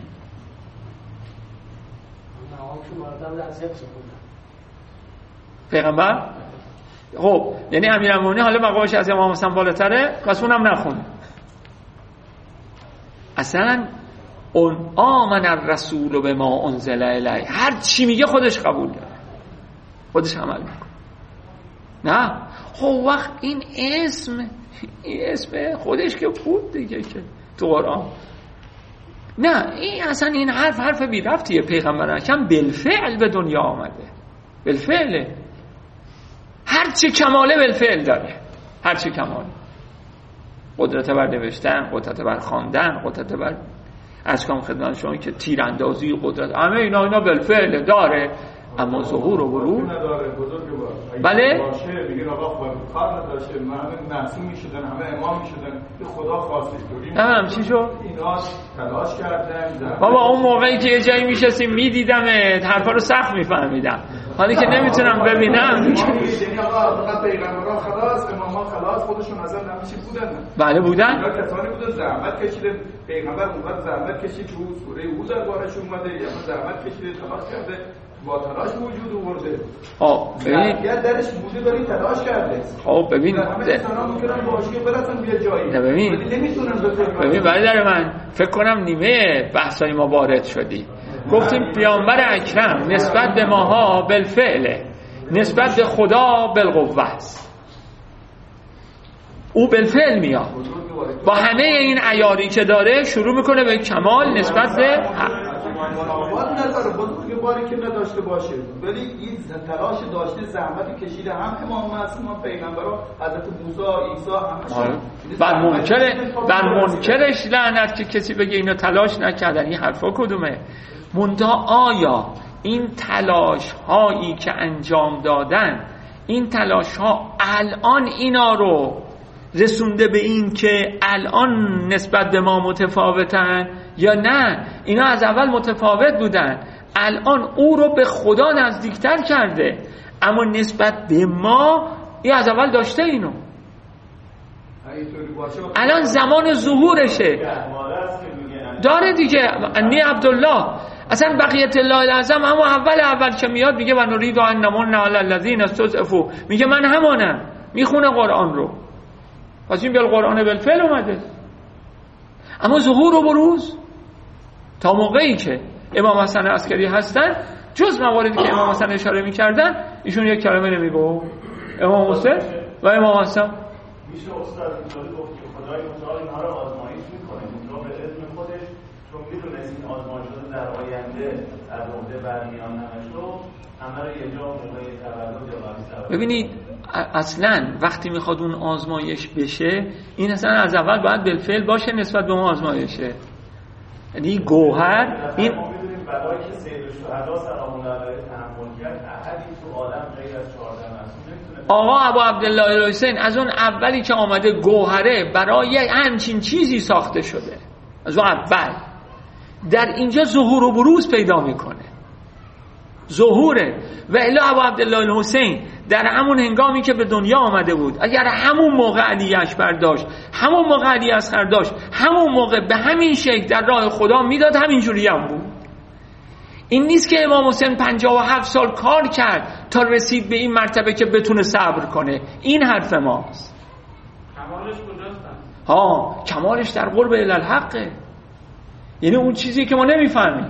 پیغمبر خب یعنی امیرالمومنین حالا مقامش از امام حسن بالاتره پس اونم نخونه. اصلا اون آمن الرسول به ما انزل الیه، هر چی میگه خودش قبول داره، خودش عمل میکنه. نه خب وقت این اسم این اسم خودش که بود دیگه که تو قرآن. نه این اصلا این حرف حرف بی ربطیه. پیغمبر اکرم بالفعل به دنیا آمده، بالفعله. هر چی کماله بالفعل داره، هر چی کماله، قدرت بر نوشتن، قدرت بر خواندن، قدرت بر از کام خدمت شما که تیراندازی، قدرت، همه اینا اینا بالفعل داره، اما ظهور و بروز نداره. بزرگوار بله باشه میگه آقا کار نداشته، همه معصوم میشدن، همه امام میشدن، به خدا خواستش دوری نمیدونم چی شد. اینا تلاش کردن. بابا اون موقعی که یه جایی میشستیم میدیدمت حرفا رو سخت میفهمیدم، حالی که نمیتونم ببینم. یعنی آقا فقط پیغمبران خلاص، اماما خلاص، خودشون اصلا نمیشه بودن. بله بودن. اینا کسانی بودن زحمت کشیدن. پیغمبر اونقدر زحمت کشید که سوره هود دربارش اومده، یا زحمت کشیده، تلاش کرده، با تلاش وجود آورده. خب ببین یه درش بوده داری تلاش کرده. خب ببین همه انسانا میتونن باشی برسن به جایی. نه ببین نمیتونن برسن. ببین برادر من فکر کنم نیمه بحثای ما وارد شدی. گفتیم پیامبر اکرم نسبت به ماها بالفعله، نسبت به خدا بالقوه است. او بالفعل میاد با همه این عیاری که داره شروع میکنه به کمال نسبت به حق. باید نداره بزرگواری که نداشته باشه، ولی این تلاش داشته، زحمت کشیده، هم امام معصوم، هم پیغمبران، حضرت موسی، عیسی، همشون. بر منکر بر منکرش لعنت که کسی بگه اینو تلاش نکردن. این حرفا کدومه؟ منتها آیا این تلاش هایی که انجام دادن، این تلاش ها الان اینا رو رسونده به این که الان نسبت به ما متفاوتن یا نه اینا از اول متفاوت بودن، الان او رو به خدا نزدیکتر کرده، اما نسبت به ما این از اول داشته اینو، الان زمان ظهورشه داره دیگه. انی عبدالله اصلا بقیت الله العظم اما اول اول که میاد میگه و نرید ان نمن علی الذین استضعفوا، میگه من همانم، میخونه قرآن رو. پس این بالقرآن بالفعل اومده. اما ظهور و بروز تا موقعی که امام حسن عسکری هستن، جز مواردی که امام حسن اشاره میکردن ایشون یک کلمه نمیگو. امام حسین و امام حسن میشه استاد اینطوری گفت که خدای متعال اینها رو آزمایش میکنه، اونجا به اذن خودش، چون میدونست این آزمایشات در آینده از عهده برمیان نمشو همه رو یه جا موقعی تولد یا وقتی. ببینید اصلا وقتی میخواد اون آزمایش بشه، این اصلا از اول باید بالفعل باشه نسبت به اون آزمایشه. یعنی گوهر این ما میدونیم بلایی که سید الشهدا سلام الله علیه تحمل کرد، احدی تو عالم غیر از چهارده معصوم نمیتونه. آقا ابو عبدالله الحسین از اون اولی که آمده گوهره برای همچین چیزی ساخته شده، از اون اول در اینجا ظهور و بروز پیدا میکنه، ظهوره. و الا ابو عبدالله الحسین در همون هنگامی که به دنیا آمده بود، اگر همون موقع علی اکبر داشت، همون موقع علی اصغر داشت، همون موقع به همین شکل در راه خدا میداد، همین جوری هم بود. این نیست که امام حسین پنجاه و هفت سال کار کرد تا رسید به این مرتبه که بتونه صبر کنه. این حرف ماست. کمالش کجاست؟ ها کمالش در قرب الالحقه. یعنی اون چیزی که ما نمیفهمیم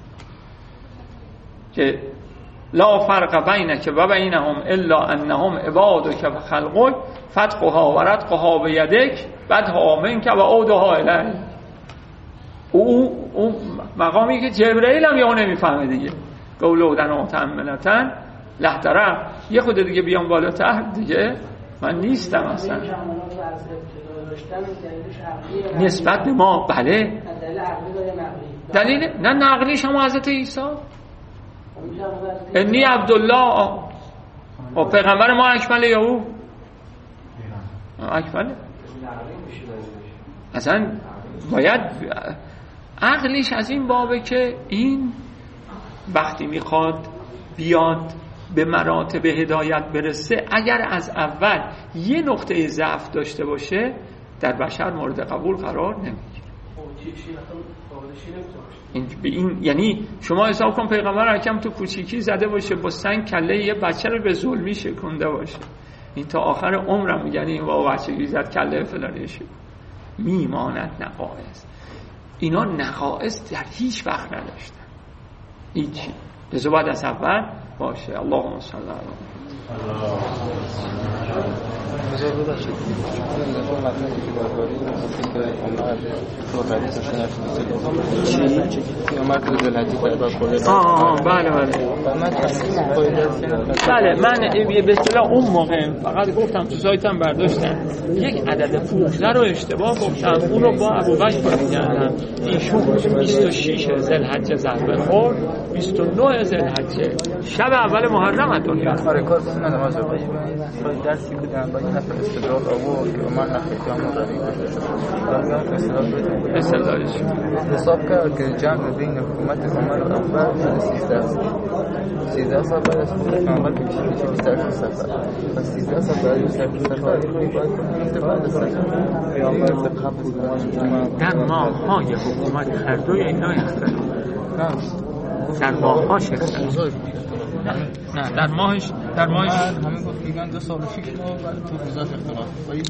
که لا فرق بینک و بینهم الا انهم عبادک و خلقک فتحها و رتقها به یدک بدها منک و عودها الیک. او اون مقامی که جبرئیل هم یهو نمیفهمه دیگه. قولودن و تأملتن لحترم یه خود دیگه بیام بالاتر دیگه من نیستم اصلا نسبت به ما. بله دلیل نه نقلیش هم حضرت عیسی انی عبدالله و پیغمبر ما اکمل یا او اکمله. اصلا باید عقلش از این بابه که این وقتی میخواد بیاد به مراتب هدایت برسه، اگر از اول یه نقطه ضعف داشته باشه در بشر مورد قبول قرار نمیگیره. این این یعنی شما حساب کن پیغمبر اکرم تو کوچیکی زده باشه با سنگ کله یه بچه رو به ظلمی شکنده باشه، این تا آخر عمرم میگن این با بچگی زد کله فلانیش میماند نقائص. اینا نقائص در هیچ وقت نداشتن هیچی، لذا باید از اول باشه. اللهم صل علی آه بله بله بله من به اصطلاح اون موقع فقط گفتم تو سایتم برداشتم یک عدد پونزده رو اشتباه گفتم، اون رو با ابوبکر میگردم. ایشون بیست و شش ذوالحجه ضربه خورد، بیست و نه ذوالحجه شب اول محرم از دنیا کار کنم نماز رو باید درسی بودم با این نفر استدلال آورد که من نخیلی همون روی استدلالش حساب کرد که جمع بین حکومت عمر و اول سیزده سیزده سال بعد از حکومت عمر که میشه میشه بیست و هشت سفر و سیزده سال بعد از بیست و هشت سفر روی باید کنیم بعد از سفر پیامبر قبل در ماه های حکومت هر دوی اینا اختلاف در ماه هاش اختلاف نه در ماهش در ماهش همه گفت میگن دو سال و شش ماه تو روزاش اختلاف